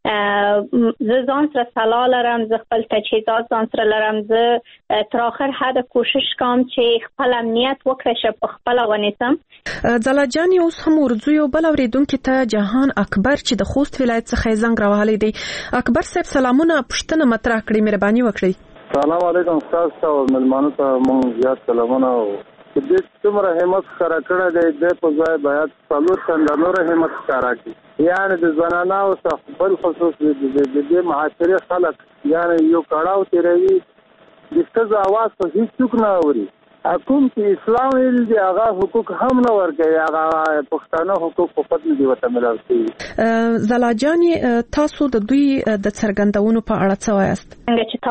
زه ځان سره سلا لرم زه خپل تجهیزات ځان سره لرم زه تر آخر حد کوشش کوم چې خپل امنیت وکړی شم په خپله ونیسم. ځلا جانې اوس هم ورځو یو بل اورېدونکي ته جهان اکبر چې د خوست ولایت څخه یې زنګ راوهلی دی. اکبر صاحب سلامونه پوښتنه مطرح کړې مهرباني وکړئ. سلام علیکم ستاسو ته او مېلمانو ته مونږ زیات سلامونه او چې دې څومره همت ښکاره کړی دی د په ځای باید څلور چنده نوره همت ښکاره کړي یعنې د زنانهو څخه بل خصوص د دې معاشرې خلک یعنې یو کړاو تېروي د ښځو اواز خو هېڅوک نه اوري کوم چې اسلام ویل دی هغه حقوق هم نه ورکوي هغه پښتانه حقوق په خپل دی وته ملل شي. ځلا جانې تاسو د دوی د څرګندونو په اړه څه وایاست؟ څنګه چې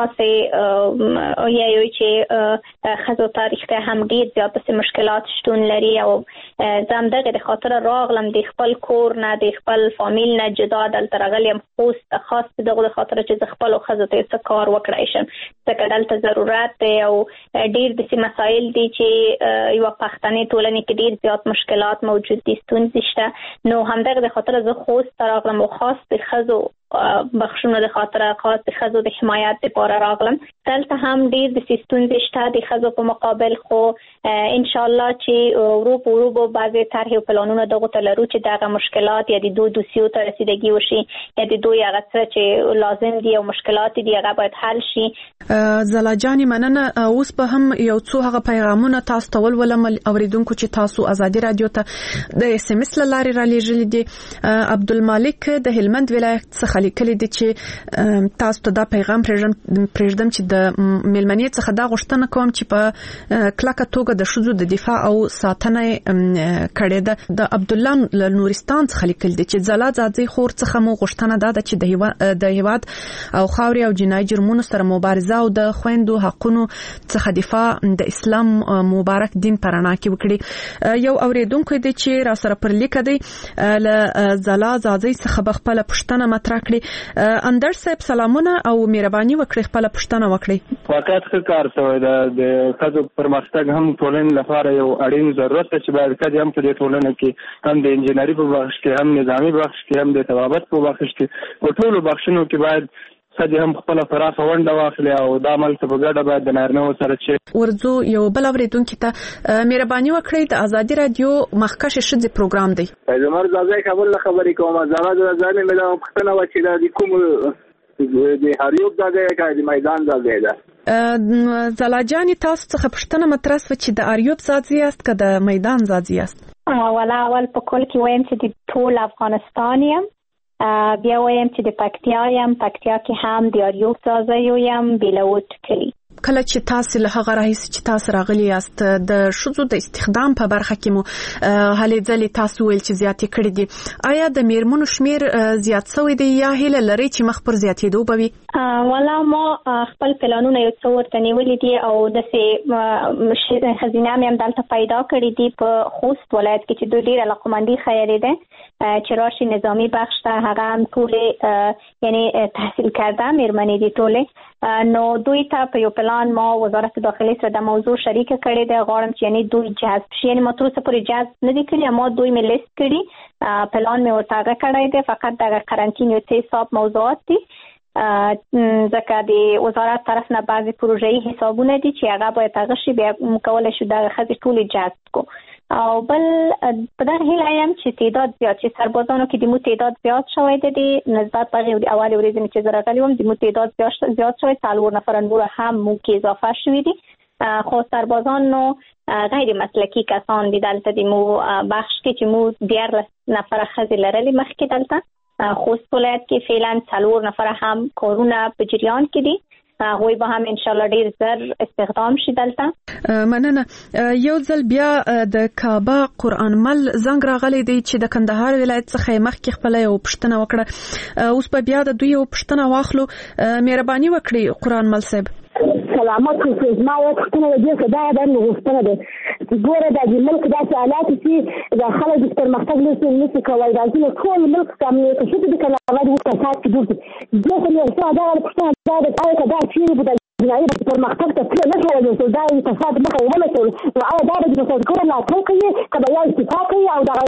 تاسو یایو چې ښځو تاریخ ته هم ډېر زیات مشکلات شتون لري او زه همدغه د خاطر راغلم د خپل کور نه د خپل فامیل نه جدا دلته راغلی یم خوست خاص دغه د خاطر چې زه خپلو ښځو ته څه کار وکړی شم ځکه دلته ضرورت دی او ډېر داسې مسایل دي چې یو پښتني ټولنې کې ډېر زیات مشکلات موجود دي ستونزې شته نو همدغه د خاطر زه خوست ته راغلم او خاص د ښځو بخښنو د خاطر خاص د ښځو د حمایت لپاره راغلم دلته هم ډېر د ستونزې شته د ښځو په مقابل خو انشاءالله چې ورو په ورو به بعضې طرحې او پلانونه دغو ته لرو چې دغه مشکلات یا د دوی دوسیو ته رسیدګي وشي یا د دوی هغه څه چې لازم دي او مشکلات دي هغه باید حل شي. ځلا جانې مننه. اوس به هم یو څو هغه پیغامونه تاسو ته ولولم اوریدونکو چې تاسو ازادي رادیو ته د اس ام اس له لارې رالیږلي دي. عبدالمالک د هلمند ولایت څخه لیکلي دي چې تاسو ته دا پیغام پرېږدم چې د مېلمنې څخه دا غوښتنه کوم چې په کلکه توګه د ښځو د دفاع او ساتنه کړې ده. د عبدالله له نورستان څخه لیکلي دي چې ځلا ځاځي خور څخه مو غوښتنه دا ده چې د هیواد او خاورې او جنایي جرمونو سره مبارزه او د خویندو حقونو څخه دفاع د اسلام مبارک دین په رڼا کې وکړي. یو اورېدونکی دی چې را سره پر لیکه دی له ځلا ځاځي څخه به خپله پوښتنه مطرح کړي. اندر صاحب سلامونه او مهرباني وکړئ خپله پوښتنه وکړئ. واقعیت ښه کار شوی ده د ښځو پرمختګ هم ټولنې لپاره یو اړین ضرورت ده چې باید ښځې هم په دې ټولنه کې هم د انجینري په بخش کې هم نظامي بخش کې هم د طبابت په بخش کې په ټولو بخشونو کې باید ښځې هم خپله پراخه ونډه واخلي او دا عمل څه په ګډه باید د نارینه‌و سره چې ورځو یو بل اورېدونکي ته مهرباني وکړئ د ازادي رادیو مخکښې ښځې پروګرام دی. زمر ځای کابل له خبرې کوم زما د ځان مې دا پښتنه و چې د کوم د هریوب ځای کې د میدان ځای ده. ځلا جانې تاسو څخه پوښتنه مطرح شوه چې د اریوب ځای یاست که د میدان ځای یاست؟ ولا اول په کل کې وایم چې د ټول افغانستان یم بیا وایم چې د پکتیا یم پکتیا کې هم د اریوب ځای یم بیلوت کلی. کله چې تاسو له هغه راهیسې چې تاسو راغلي یاست د ښځو د استخدام په برخه کې مو هلې ځلې تاسو ویل چې زیاتې کړي دي آیا د میرمنو شمیر زیات شوی دی یا هیله لرئ چې مخ پر زیاتېدو به وي؟ والا ما خپل پلانونه یو څه ورته نیولي دي او داسې ښځینه مې هم دلته پیدا کړي دي په خوست ولایت کې چې دوی ډېر علاقمندي ښیلې ده چې راشي نظامي بخش ته هغه هم ټولې یعنی تحصیل کرده میرمنې دي ټولې نو دوی ته په یو پلان ما وزارت داخلي سره د موضوع شریکه کړې ده غواړم چې یعنی دوی جذب شي یعنی ما تر اوسه پورې جذب نه دي کړي اما دوی مې لیست کړي پلان مې ورته هغه کړی دی فقط دغه قرنطین یو څه حساب موضوعات دي ځکه د وزارت طرف نه بعضې پروژه‌ایي حسابونه دي چې هغه باید هغه شي بیا کولی شو دغه ښځې ټولې جذب کو او بل په دغه هیله یم چې تعداد زیات چې سربازانو کې د مو تعداد زیات شوی دی د نسبت په هغې اولې ورځې نه چې زه راغلې وم د مو تعداد زیات شوی څلور نفره نور هم مو کې اضافه شوي دي خو سربازان نو غیر مسلکي کسان دي دلته د مو بخش کې چې مو دیارلس نفره ښځې لرلې مخکې دلته خوست ولایت کې فعلا څلور نفره هم کارونه په جریان کې دي هغوی به هم ان شاء الله ډیر زر استخدام شي دلته. مننه. یو ځل بیا د کعبه قرآن مل زنګ راغلی دی چې د کندهار ولایت څخه مخکې خپل یو پښتنه وکړه، اوس په بیا د دوی یو پښتنه واخلو. مهرباني وکړئ قرآن مل صاحب. سلامت زما یو پښتنه د دې صدا د غوښتنه ده ګوره د ملک داسې حالات چې د خلک د پرمختګ نشي نشي کولای، دا چې ټول ملک کامل کې چې د کلمات د تاسو کې دوی د څه نه دا د پښتنه دا د آیت دا چې د جنایي پرمختګ ته څه نه کولای، دا د فساد مخه ومنه ټول او دا د فساد کول لا ټول کوي کله یو اتفاق کوي او دا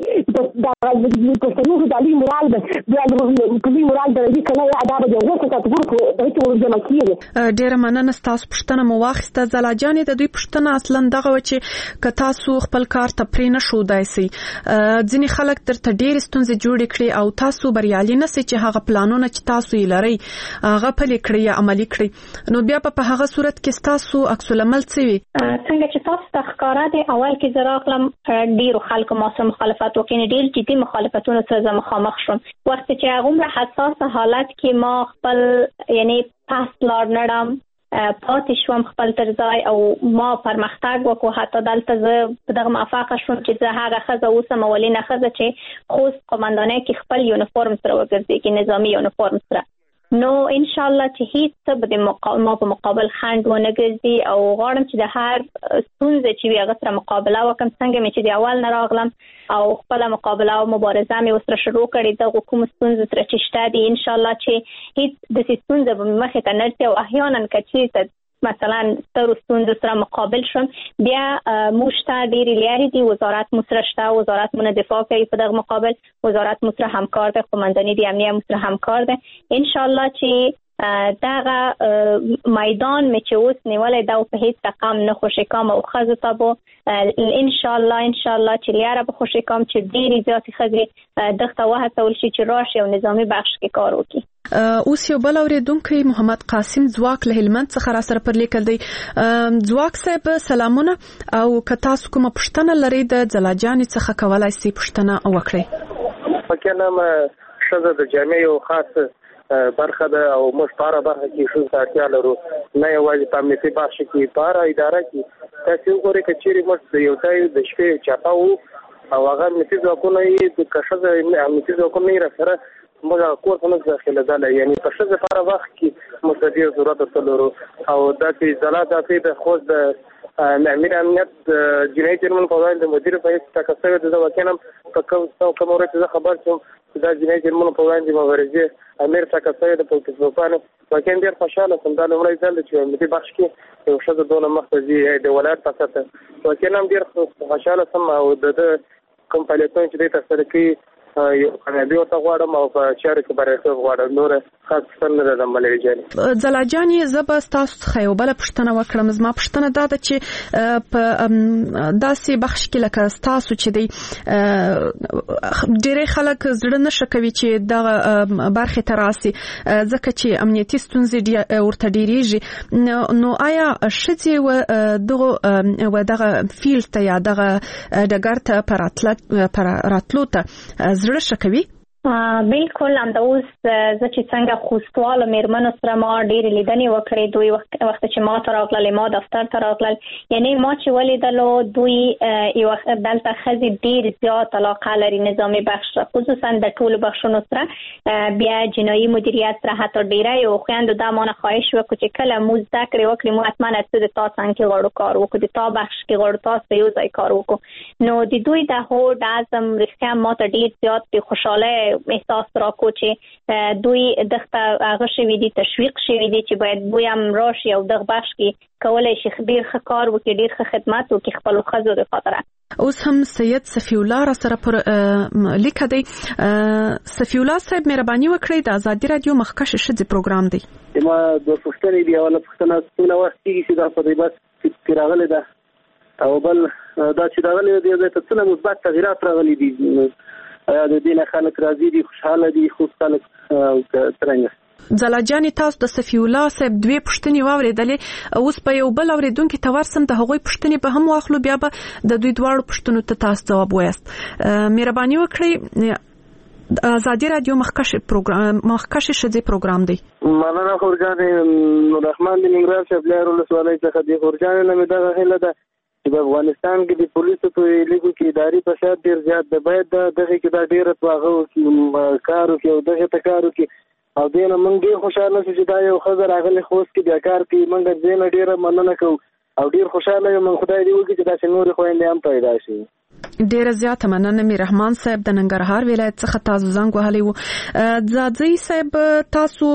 د د پښتنو د علی مرال د کلی مرال د دې کله یا دا د یو څه تاسو ورکو د هیڅ ورځ مکیږي. ډیره مننه ستاسو پښتنه مو واخیسته. زلاجانې د دوی پښتنه اصلا دغه و چې که تاسو خپل کار ته پرې نه شو دایسي، ځینې خلک درته ډېرې ستونزې جوړې کړي او تاسو بریالي نه سئ چې هغه پلانونه چې تاسو یې لرئ هغه پلي کړئ یا عملي کړئ، نو بیا په هغه صورت کې ستاسو عکس العمل څه وي؟ څنګه چې تاسو ته ښکاره دی اول کې زه راغلم ډېرو خلکو ما سره مخالفت وکړي، ډېر جدي مخالفتونو سره زه مخامخ شوم. وخت چې هغومره حساسه حالت کې ما خپل یعنی پاس لاړ نړم پاتې شوم خپل تر ځای او ما پرمختګ وکړو، حتی دلته زه په دغه موافقه شوم چې زه هغه ښځه اوسم اولینه ښځه چې خوست قومندانۍ کې خپل یونیفورم سره وګرځېږي، نظامي یونیفورم سره. نو ان شاء الله چې هیڅ څه به د ما په مقابل خنډ ونه ګرځي او غواړم چې د هر ستونزې چې وي هغه سره مقابله وکړم. څنګه مې چې د اول نه راغلم او خپله مقابله او مبارزه مې ورسره شروع کړې، دغو کومو ستونزو سره چې شته دي ان شاء الله چې هیڅ داسې ستونزه به مې مخې ته نه رسي او احیانا که چېرته مثلا سترو ستونزو سره مقابل شم بیا موږ ته ډېرې لارې دي، وزارت مو سره شته، وزارت مو نه دفاع کوي په دغه مقابل، وزارت مو سره همکار دی، قومنداني د امنیه مو سره همکار دی. ان شاء الله چې دغه میدان مې چې اوس نیولی دا په هیڅ رقم نه خوشې کوم او ښځو ته به ان شاء الله ان شاء الله چې لیاره به خوشې کوم چې ډېرې زیاتې ښځې دغه ته وهڅول شي چې راشي او نظامي بخش کې کار وکړي. اوس یو بل اورېدونکی محمد قاسم ځواک له هلمند څخه را سره پر لیکل دی. ځواک صاحب سلامونه، او که تاسو کومه پوښتنه لرئ د ځلاجانې څخه کولی شئ پوښتنه وکړئ. پکې نام ښځه د جامع یو خاص برخه ده او موږ په هره برخه کې ښځو ته اړتیا لرو، نه یوازې په امنیتي بخش کې، په هره اداره کې. تاسې وګورئ که چېرې موږ د یو ځای د شپې چاپه وو او هغه امنیتي ځواکونه یې که ښځه امنیتي ځواکونه یې راسره موږ هغه کور ته نه داخلېدلی، یعنې په ښځه په هره وخت کې موږ ته ډېر ضرورت ورته لرو. او دا چې ځلا داسې د خوست د امیر امنیت د جنایي جرمونو په وړاندې د مدیر په حیث ټاکل شوی دی، زه واقعا په کومه ورځ چې زه خبر شوم چې دا جنایي جرمونو په وړاندې مبارزې امیر ټاکل شوی دی په فیسبوکانو، واقعا ډېر خوشحاله شوم. دا لومړی ځل دی چې امنیتي بخش کې یو ښځه دونه مخته ځي د ولایت په سطحه، واقعا هم ډېر خوشحاله شوم او د ده کوم فعالیتونه چې دی ترسره کوي یو کامیابي ورته غواړم او په چارو کې بریالیتوب غواړم. نوره خاص پوښتنه نه لرم ملګرې جانې. ځلا جانې زه به ستاسو څخه یو بله پوښتنه وکړم. زما پوښتنه دا ده چې په داسې بخش کې لکه ستاسو چې دی ډېری خلک زړه نه ښه کوي چې دغه برخې ته راسي ځکه چې امنیتي ستونزې ورته ډېرېږي، نو آیا ښځې دغه و دغه فیلډ ته یا دغه ډګر ته په راتلو ته زړه ښه کوي؟ بالکل همدا اوس زه چې څنګه خوستوالو مېرمنو سره ما ډېرې لیدنې وکړې، دوی وخت چې ما ته راغلل، ما دفتر ته راغلل، یعنی ما چې ولیدلو دوی یو دلته ښځې ډېر زیات علاقه لري نظامي بخش سره، خصوصا د ټولو بخشونو سره، بیا جنایي مدیریت سره، حتی ډېری یو خویندو دا مانه خواهش وکړو چې کله مو زده کړې وکړې مو حتما څه د تا څنګ کې غواړو کار وکړو، د تا بخش کې غواړو تاسو په یو ځای کار وکړو. نو د دوی د هوډ عزم رښتیا ما ته ډېر زیات د خوشحالۍ احساس راکو چې دوی دغه هغه شوي دي، تشویق شوي دي چې باید دوی هم راشي او دغه بخش کې کولی شي ډېر ښه کار وکړي، ډېر ښه خدمت وکړي خپلو ښځو د خاطره. اوس هم سید صفی الله را سره پر لیکه دی. صفی الله صاحب مهرباني وکړئ، د ازادي راډیو مخکښې ښځې پروګرام دی. ما د پوښتنې دی اوله پوښتنه څومره وخت کېږي چې دا په بس کې راغلی ده او بل دا چې راغلی دی ځای ته څونه مثبت تغیرات راغلي دي، آیا د دې نه خلک راضي دي، خوشحاله دي، خو خلک څرنګه؟ ځلا جانې تاسو د صفی الله صاحب دوې پوښتنې واورېدلې، اوس په یو بل اورېدونکي ته ورسم د هغوی پوښتنې به هم واخلو، بیا به د دوی دواړو پوښتنو ته تاسو ځواب وایاست. مهرباني وکړئ ازادي رادیو مخکشه پروګرام مخکشه شذي پروګرام دی. مننه خورجان نور رحمان د ننګرهار شپلار ولسوالۍ څخه دی. خورجان نه مې دا هله ده چې په افغانستان کې د پولیسو په لیګو کې اداري فساد ډیر زیات دی. باید دغه کې دا ډیره واغو کې کارو کې او دغه تکارو کې او دینه مونږ خوشاله شو چې دا یو خبر راغلی خوست کې د کار کې مونږ دینه ډیره مننه کوو او ډیر خوشاله یم. خدای دې وکړي چې دا شنور خويندې هم پیدا شي. ډیره زیاته مننه. مې رحمان صاحب د ننګرهار ولایت څخه تاسو زنګ وهلی وو. ځاځي صاحب تاسو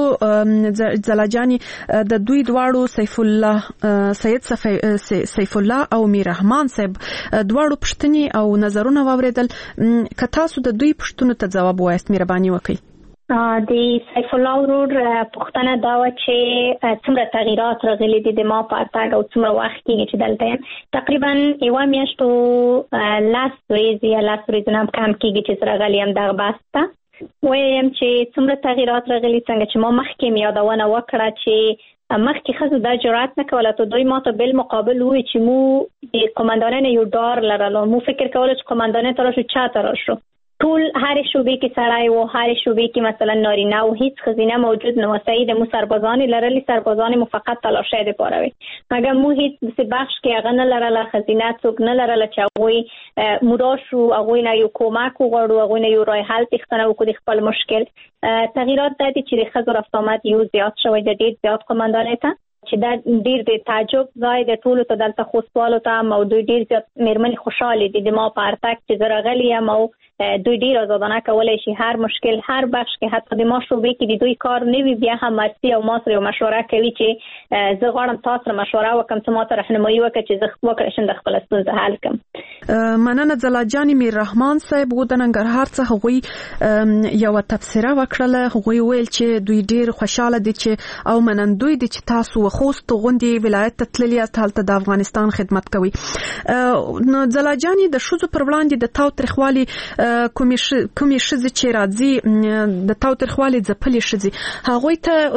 زلاجانی د دوی دواړو سیف الله سید سیف الله او میر رحمان صاحب دواړو پښتني او نظرونه واوریدل. که تاسو د دوی پښتنو ته جواب وایست مهرباني وکړئ. د سیف الله ورور پښتنه دا و چې څومره تغیرات راغلي دي د ما په تاګ او څومره وخت کې چې دلته یم تقریبا یو میاشتو لاس ورځې یا لاس ورځې نه کم کېږي چې راغلي یم دغه بحث ته وایم چې څومره تغیرات راغلي څنګه چې ما مخکې مې یادونه وکړه چې مخکې ښځو دا جرأت نه کوله ته دوی ماته بالمقابل ووایي چې مو د قمندانانو یو ډار لرلو مو فکر کوله چې قمندانانو ته راشو چا ته راشو ټول هر شوبې کې سړی وو هر شوبې کې مثلا نارینه او هیڅ خزینه موجود نه و سید مو سربازان لرلي سربازان مو فقط تلاشه دي پاره وي مګر مو هیڅ څه بخش کې هغه نه لرله خزینه څوک نه لرله چې هغه مراشو هغه نه یو کومک وغوړو هغه نه یو راه حل تختنه وکړي خپل مشکل تغییرات د دې چې خزر افتامت یو زیات شوی د ډیر زیات قماندانه ته چې دا ډیر د تعجب ځای د ټولو ته دلته خوستوالو ته موضوع ډیر زیات مېرمن خوشاله دي د ما په ارتک چې زراغلی یم او دوی ډیر آزادانه کولای شي هر مشکل هر بخش کې حتی د ما شوبې کې د دوی کار نه وي بیا هم مرسي او ما سره مشوره کوي چې زه غواړم تاسو سره مشوره وکم چې ما ته راهنمایي وکړي چې زه وکړم چې د خپل ستونزه حل کړم. مننه زلاجانی میر رحمان صاحب و د ننګرهار څخه غوي یو تفسیره وکړله غوي ویل چې دوی ډیر خوشاله دي چې او منندوی دي چې تاسو خوست غونډي ولایت ته تللی است حالت د افغانستان خدمت کوي. نو زلاجانی د شوزو پر وړاندې د تاو ترخوالي کومې کومې شذ چې راځي د تاو ترخوالي ځپلې شذ هغه ته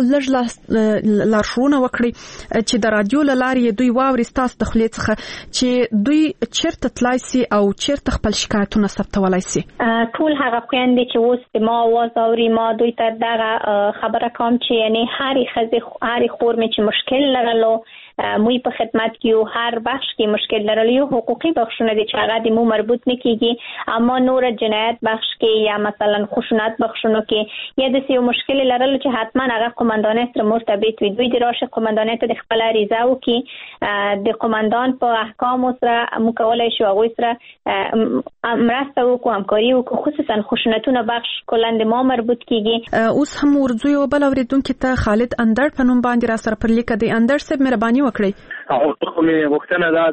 لږ لارښوونه وکړي چې د رادیو لارې دوی واوري تاسو د خلیت څخه چې دوی چیرته تلای سي او چیرته خپل شکایتونه ثبتولای سي. ټول هغه خويندې چې اوس ما आवाज اوري ما دوی ته دغه خبره کوم چې یعنی هر خزه هر خور مې چې مشکل لرلو موی په خدمت کې هر بخش کې مشکل لرلو یو حقوقي بخشونه دي چې هغه د مو مربوط نه کیږي اما نور جنایت بخش کې یا مثلا خشونت بخشونو کې یا د یو مشکل لرلو چې حتما هغه قومندان سره مرتبط وي دوی د راشه قومندان ته د خپل ریزه او کې د قومندان په احکام سره مو کولای شو هغه سره مرسته وکړو همکاري وکړو خصوصا خشونتونه بخش کلند ما مربوط کیږي. اوس هم ورځو یو بل اوریدونکو ته خالد اندړ په نوم باندې را سره پر لیک دی. اندړ صاحب مهرباني وکړئ. او ته مې وختونه دا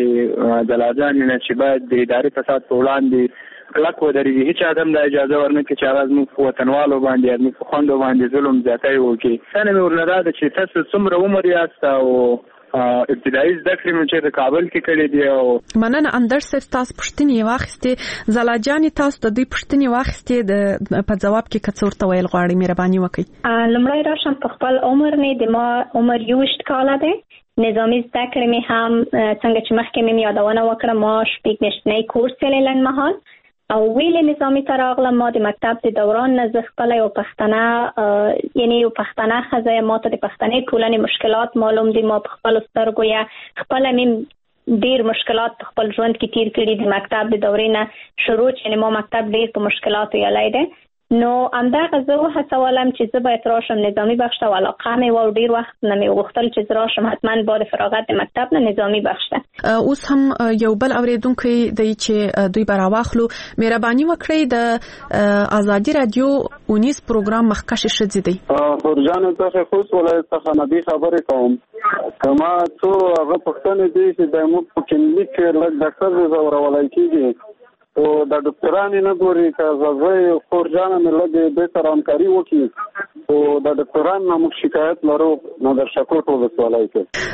د دلاجان نه چې باید د اداري فساد په وړاندې کلک ودرېږي هیڅ ادم د اجازه ورنکړي چې هغه زموږ وطنوالو باندې زموږ په خوندو باندې ظلم زیاتی وکړي. څنګه مې ورنه دا چې تاسو څومره عمر یاست او ابتدایي زده کړې مې چې د کابل کې کړې دي او مننه اندر صاحب تاسو پوښتنې واخیستې زلاجاني تاسو د دې پوښتنې واخیستې د په جواب کې کڅور ته ویل غواړي مهرباني وکړئ. لمړی راشم په خپل عمر نه د ما عمر یوشت کاله دی نظامی زده کړې مې هم څنګه چې مخکې مې یادونه وکړه ما شپږ میاشتنی کورس یې لنډ مهال او ویلې نظامی ته راغلم ما د مکتب د دوران نه زه خپله یو پښتنه یعنی یو پښتنه ښځه ما ته د پښتنې ټولنې مشکلات معلوم دي ما په خپلو سترګو یا خپله مې ډیر مشکلات په خپل ژوند کې تیر کړي د مکتب د دورې نه شروع چې ما مکتب ډیر په مشکلاتو یلی دی نو همدغه زه وهڅولم چې زه باید راشم نظامي بخش ته علاقه مې و ډیر وخت نه مې غوښتل چې زه راشم حتما بعد فراغت د مکتب نه نظامي بخش ته. اوس هم یو بل اوریدونکو دی چې دوی به راواخلو مهرباني وکړئ د ازادي رادیو اونیس پروګرام مخکښ شذ دی. خورجان ته خوست ولایت څخه نبی خبرې کوم کما څو هغه پښتنې دي چې د مو په کلینیک کې لږ ډاکټر زورولای کیږي او د ډاکټرانو نه ګوري که زوی خورجان مې لږ به سره همکاري وکړي او د ډاکټرانو نه شکایت لرو نو در شکوت ولسوالۍ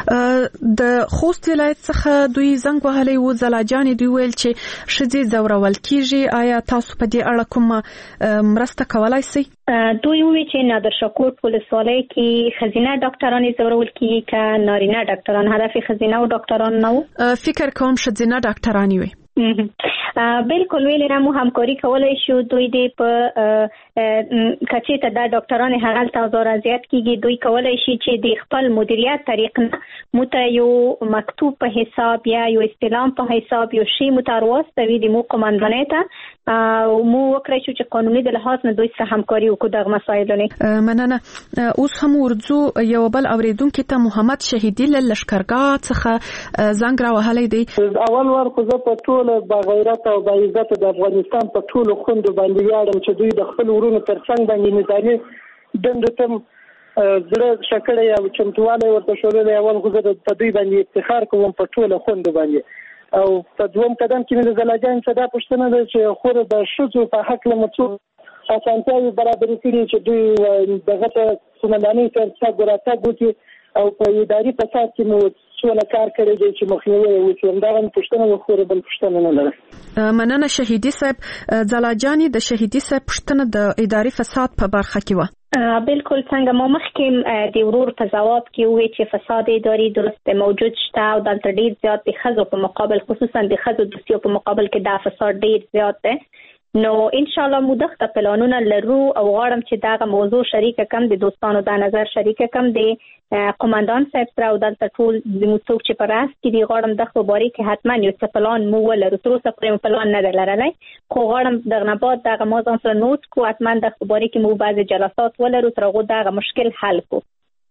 کې د خوست ولایت څخه دوی زنګ وهلی و زلاجان دوی ویل چې ښځې ځورول کیږي آیا تاسو په دې اړه کوم مرسته کولای شئ؟ دوی وی چې نادر شکوت ولسوالۍ کې خزینه ډاکټران زورول کیږي که نارینه ډاکټران هدف خزینه او ډاکټران نه و؟ فکر کوم ښځینه ډاکټران وي. بالکل ویلې را مو همکاري کولای شو دوی دې په کچې ته دا ډاکټران هغه تاسو راځيات کیږي دوی کولای شي چې د خپل مدیریت طریق مت یو مکتوب په حساب یا یو استلام په حساب یو شی متواستوي د مو قومندانۍ ته مو وکړی شو چې قانوني د لحاظ نه دوی سره همکاري وکړو دغه مسایلو نه مننه. اوس هم ورځو یو بل اوریدونکو ته محمد شهیدی له لشکرګاه څخه زنګ راوهلی دی. اول ور خو زه په ټول بغیرت او عزت د افغانستان په ټول خوند باندې ویاړم چې دوی د خپل ورونو ترڅنګ باندې نظامي دند تم زړه شکړې او چمتواله ورته شولې. اول خو زه په دوی باندې افتخار کوم په ټول خوند باندې او په دوم قدم کې مې د زلاجان صدا پښتنه ده چې خور د شذو په حق له مڅو اسانتیاوي برابرې کړي چې دوی دغه ته سمنداني ترڅنګ ګراته ګوتي او په اداري فساد کې مو څونه کار کړی دی چې مخنیوي وکړي. دا هم پښتنه خور بل پښتنه نه لري. مننه شهیدی صاحب. زلاجانی د شهیدی صاحب پښتنه د اداري فساد په برخه کې و. بالکل څنګه ما مخکې د ورور په جواب کې وی چې فساد اداري درست موجود شته او دلته ډیر زیات د خزو په مقابل خصوصا د خزو د سیو په مقابل کې دا فساد ډیر زیات دی. نو ان شاء الله مو دغه پلانونه لرو او غواړم چې دا موضوع شریک کم د دوستانو د نظر شریک کم د قومندان صاحب سره او دلته ټول د موڅوک چې پراس کې دی غواړم د خبرې کې حتما یو څه پلان مو ولرو. تر اوسه پرې پلان نه درلای خو غواړم دغه نه بعد دغه موضوع سره نوٹ کو حتما د خبرې کې مو بعض جلسات ولرو تر هغه دغه مشکل حل کو.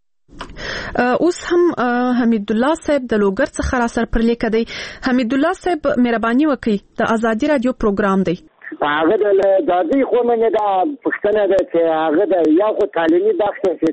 اوس هم حمید الله صاحب د لوګر څخه را سره پر لیک دی. حمید الله صاحب مهرباني وکړئ د ازادي رادیو پروګرام دی. هغه د دادی خو منه دا پښتنه ده چې هغه د یو خو تعلیمي بخش چې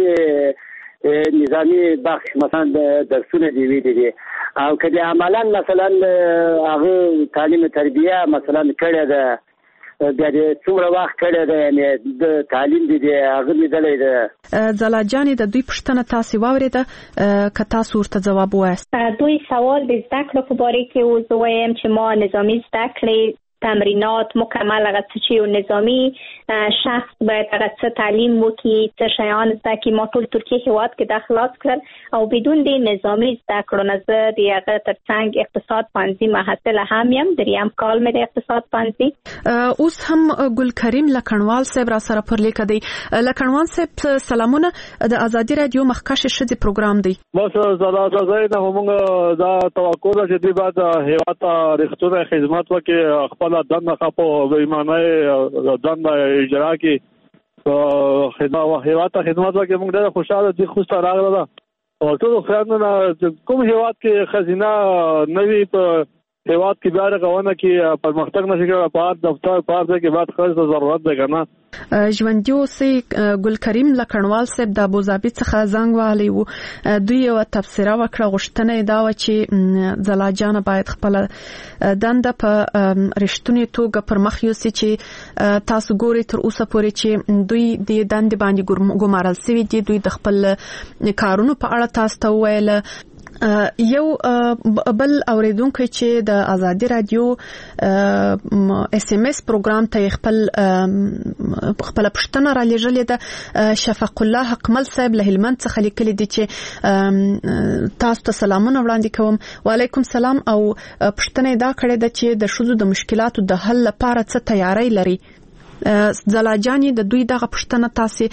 تعلیمي نظامی بخش مثلا درسونه دی ویلي دي او کله عملاً مثلا هغه تعلیم تربیه مثلا کړه ده د څومره وخت کړه ده یعنی د تعلیم دی هغه لیدلې ده. زلاجانی د دوی پښتنه تاسو واورېده که تاسو ورته جواب وایست. دوی سوال د زده کړو په باره کې وزویم چې ما نظامی زده کړې تمرینات مکمل هغه چې یو نظامی شخص باید هغه څه تعلیم وکړي څه شیان زده کړي. ما ټول ترکیه هیواد کې د خلاص کړل او بدون د نظامی زده کړو نه زه د هغه ترڅنګ اقتصاد پانزي محصله هم یم دریم کال مې د اقتصاد پانزي. اوس هم ګل کریم لکنوال صاحب را سره پر لیک دی. لکنوال صاحب سلامونه د ازادي رادیو مخکښ شدي پروګرام دی. بس زړه زړه نه موږ دا توقع ده چې د بعد هیواد رښتونه خدمت وکړي خپل دنده خپو بېمانه دنده اجرا کی خدمت هیواد ته خدمت وکړي. موږ ډېر خوشاله دي خو ستاره راغله او ټول خیانونه کوم هیواد کې خزینه نوی په هیواد کې بیا رغونه کې پرمختګ نشي کېدای په دفتر په ځای کې بعد خرج ضرورت ده کنه. ژوندۍ اوسئ. ګل کریم لکنوال صاحب د ابوظبي څخه زنګ وهلی و. دوی یو تبصره وکړه غوښتنه یې دا وه چې زلاجانه باید خپله دنده په رښتونې توګه پر مخ یوسي چې تاسو ګورئ تر اوسه پورې چې دوی د دندې باندې ګمارل سوي دي. دوی د خپل کارونو په اړه تاسو ته وویل. یو بل اوریدونکو چې د ازادي رادیو اس ام اس پروګرام ته خپل خپل پښتنه را لېږلې ده. شفق الله حقمل صاحب له هلمند څخه لیکلي دي چې تاسو ته سلامونه وړاندې کوم. وعلیکم سلام. او پښتنه دا کړې ده چې د شذو د مشکلاتو د حل لپاره څه تیاری لري. زلاجانی د دوی دغه پښتنه تاسو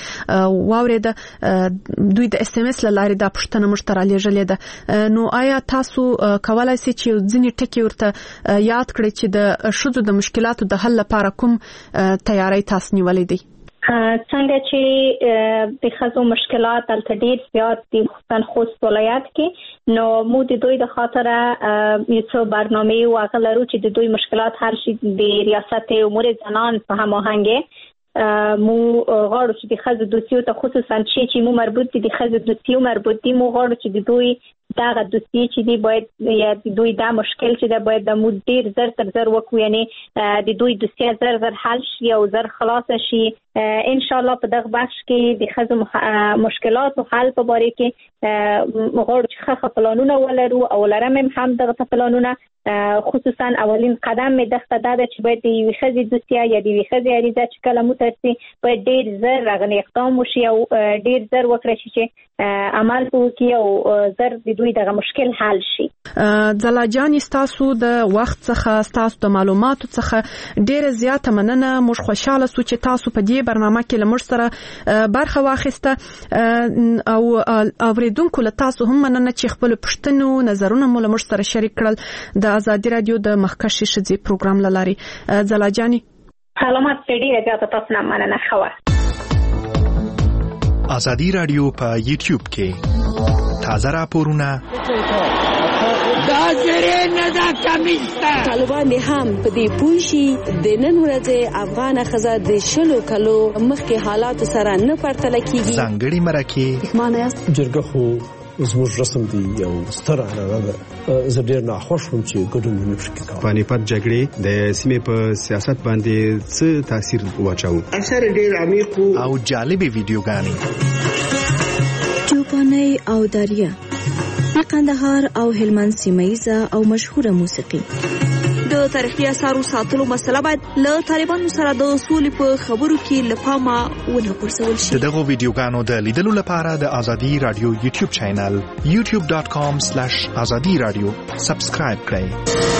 واورېده دوی د اس ام اس لارې د پښتنه مشترک لېږلې ده. نو آیا تاسو کولای شئ چې ځینې ټکي ورته یاد کړئ چې د شذو د مشکلاتو د حل لپاره کوم تیاری تاسو نیولې دي؟ څنګه چې د خزو مشکلات دلته ډیر زیات دي خصوصا خوست ولایت کې نو مو د دوی د خاطر یو څو برنامه او هغه لرو چې د دوی مشکلات هر شي د ریاست امور زنان په هماهنګي مو غواړو چې د خزو دوسیو ته خصوصا چې مو مربوط دي د خزو دوسیو مربوط دي مو غواړو چې د دوی داغه دوسیه چې دی باید یا دوی دا مشکل چې دا باید د مدیر زر تر زر وکړو یعنی د دوی دوسیه زر زر حل شي او زر خلاص شي ان شاء الله په دغه بخش کې د خزو مشکلات او حل په باره کې غواړو چې ښه پلانونه ولرو او لرم هم دغه پلانونه خصوصا اولین قدم می دغه دا چې باید د یوې خزې دوسیه یا د یوې خزې اړیزه چې کله مو ترسي باید ډیر زر راغلی اقدام وشي او ډیر زر وکړي چې عمل وکړي او زر د دوی دغه مشکل حل شي. زلاجان تاسو د وخت څخه تاسو د معلوماتو څخه ډیره زیاته مننه. موږ خوشاله سو چې تاسو په دې برنامه کې لمر سره برخه واخیسته او اوریدونکو له تاسو هم مننه چې خپل پښتنو نظرونه مو لمر سره شریک کړل د ازادي رادیو د مخکشي شذې پروګرام لاري. زلاجانی سلامات ډیره زیاته تاسو نه مننه. خو ازادي رادیو په یوټیوب کې تازه راپورونه دا زری نه دا کمیستا طالبان هم په دې پوښي د نن ورځې افغان خزه د شلو کلو مخکې حالات سره نه پرتل کیږي. ځانګړي مرکه معنی جرګه خو زموږ رسم دی یو ستر عنعنه ده. زه ډېر ناخوښ وم چې ګډون ونه شي کوي. پانیپت جګړې د سیمې په سیاست باندې څه تاثیر واچاو؟ اثر ډېر عمیق او جالبې ویډیوګانې چوپانۍ او داریا قندهار او هلمند سیمایزه او مشهوره موسیقي. د تاریخي اثارو ساتلو مسله باید له طالبانو سره د سولې په خبرو کې لپامه ونه غورځول شي. دغه ویډیوګانو د لیدلو لپاره د ازادي رادیو یوټیوب چینل یوټیوب ډاټ کام سلیش ازادي رادیو سبسکرایب کړئ.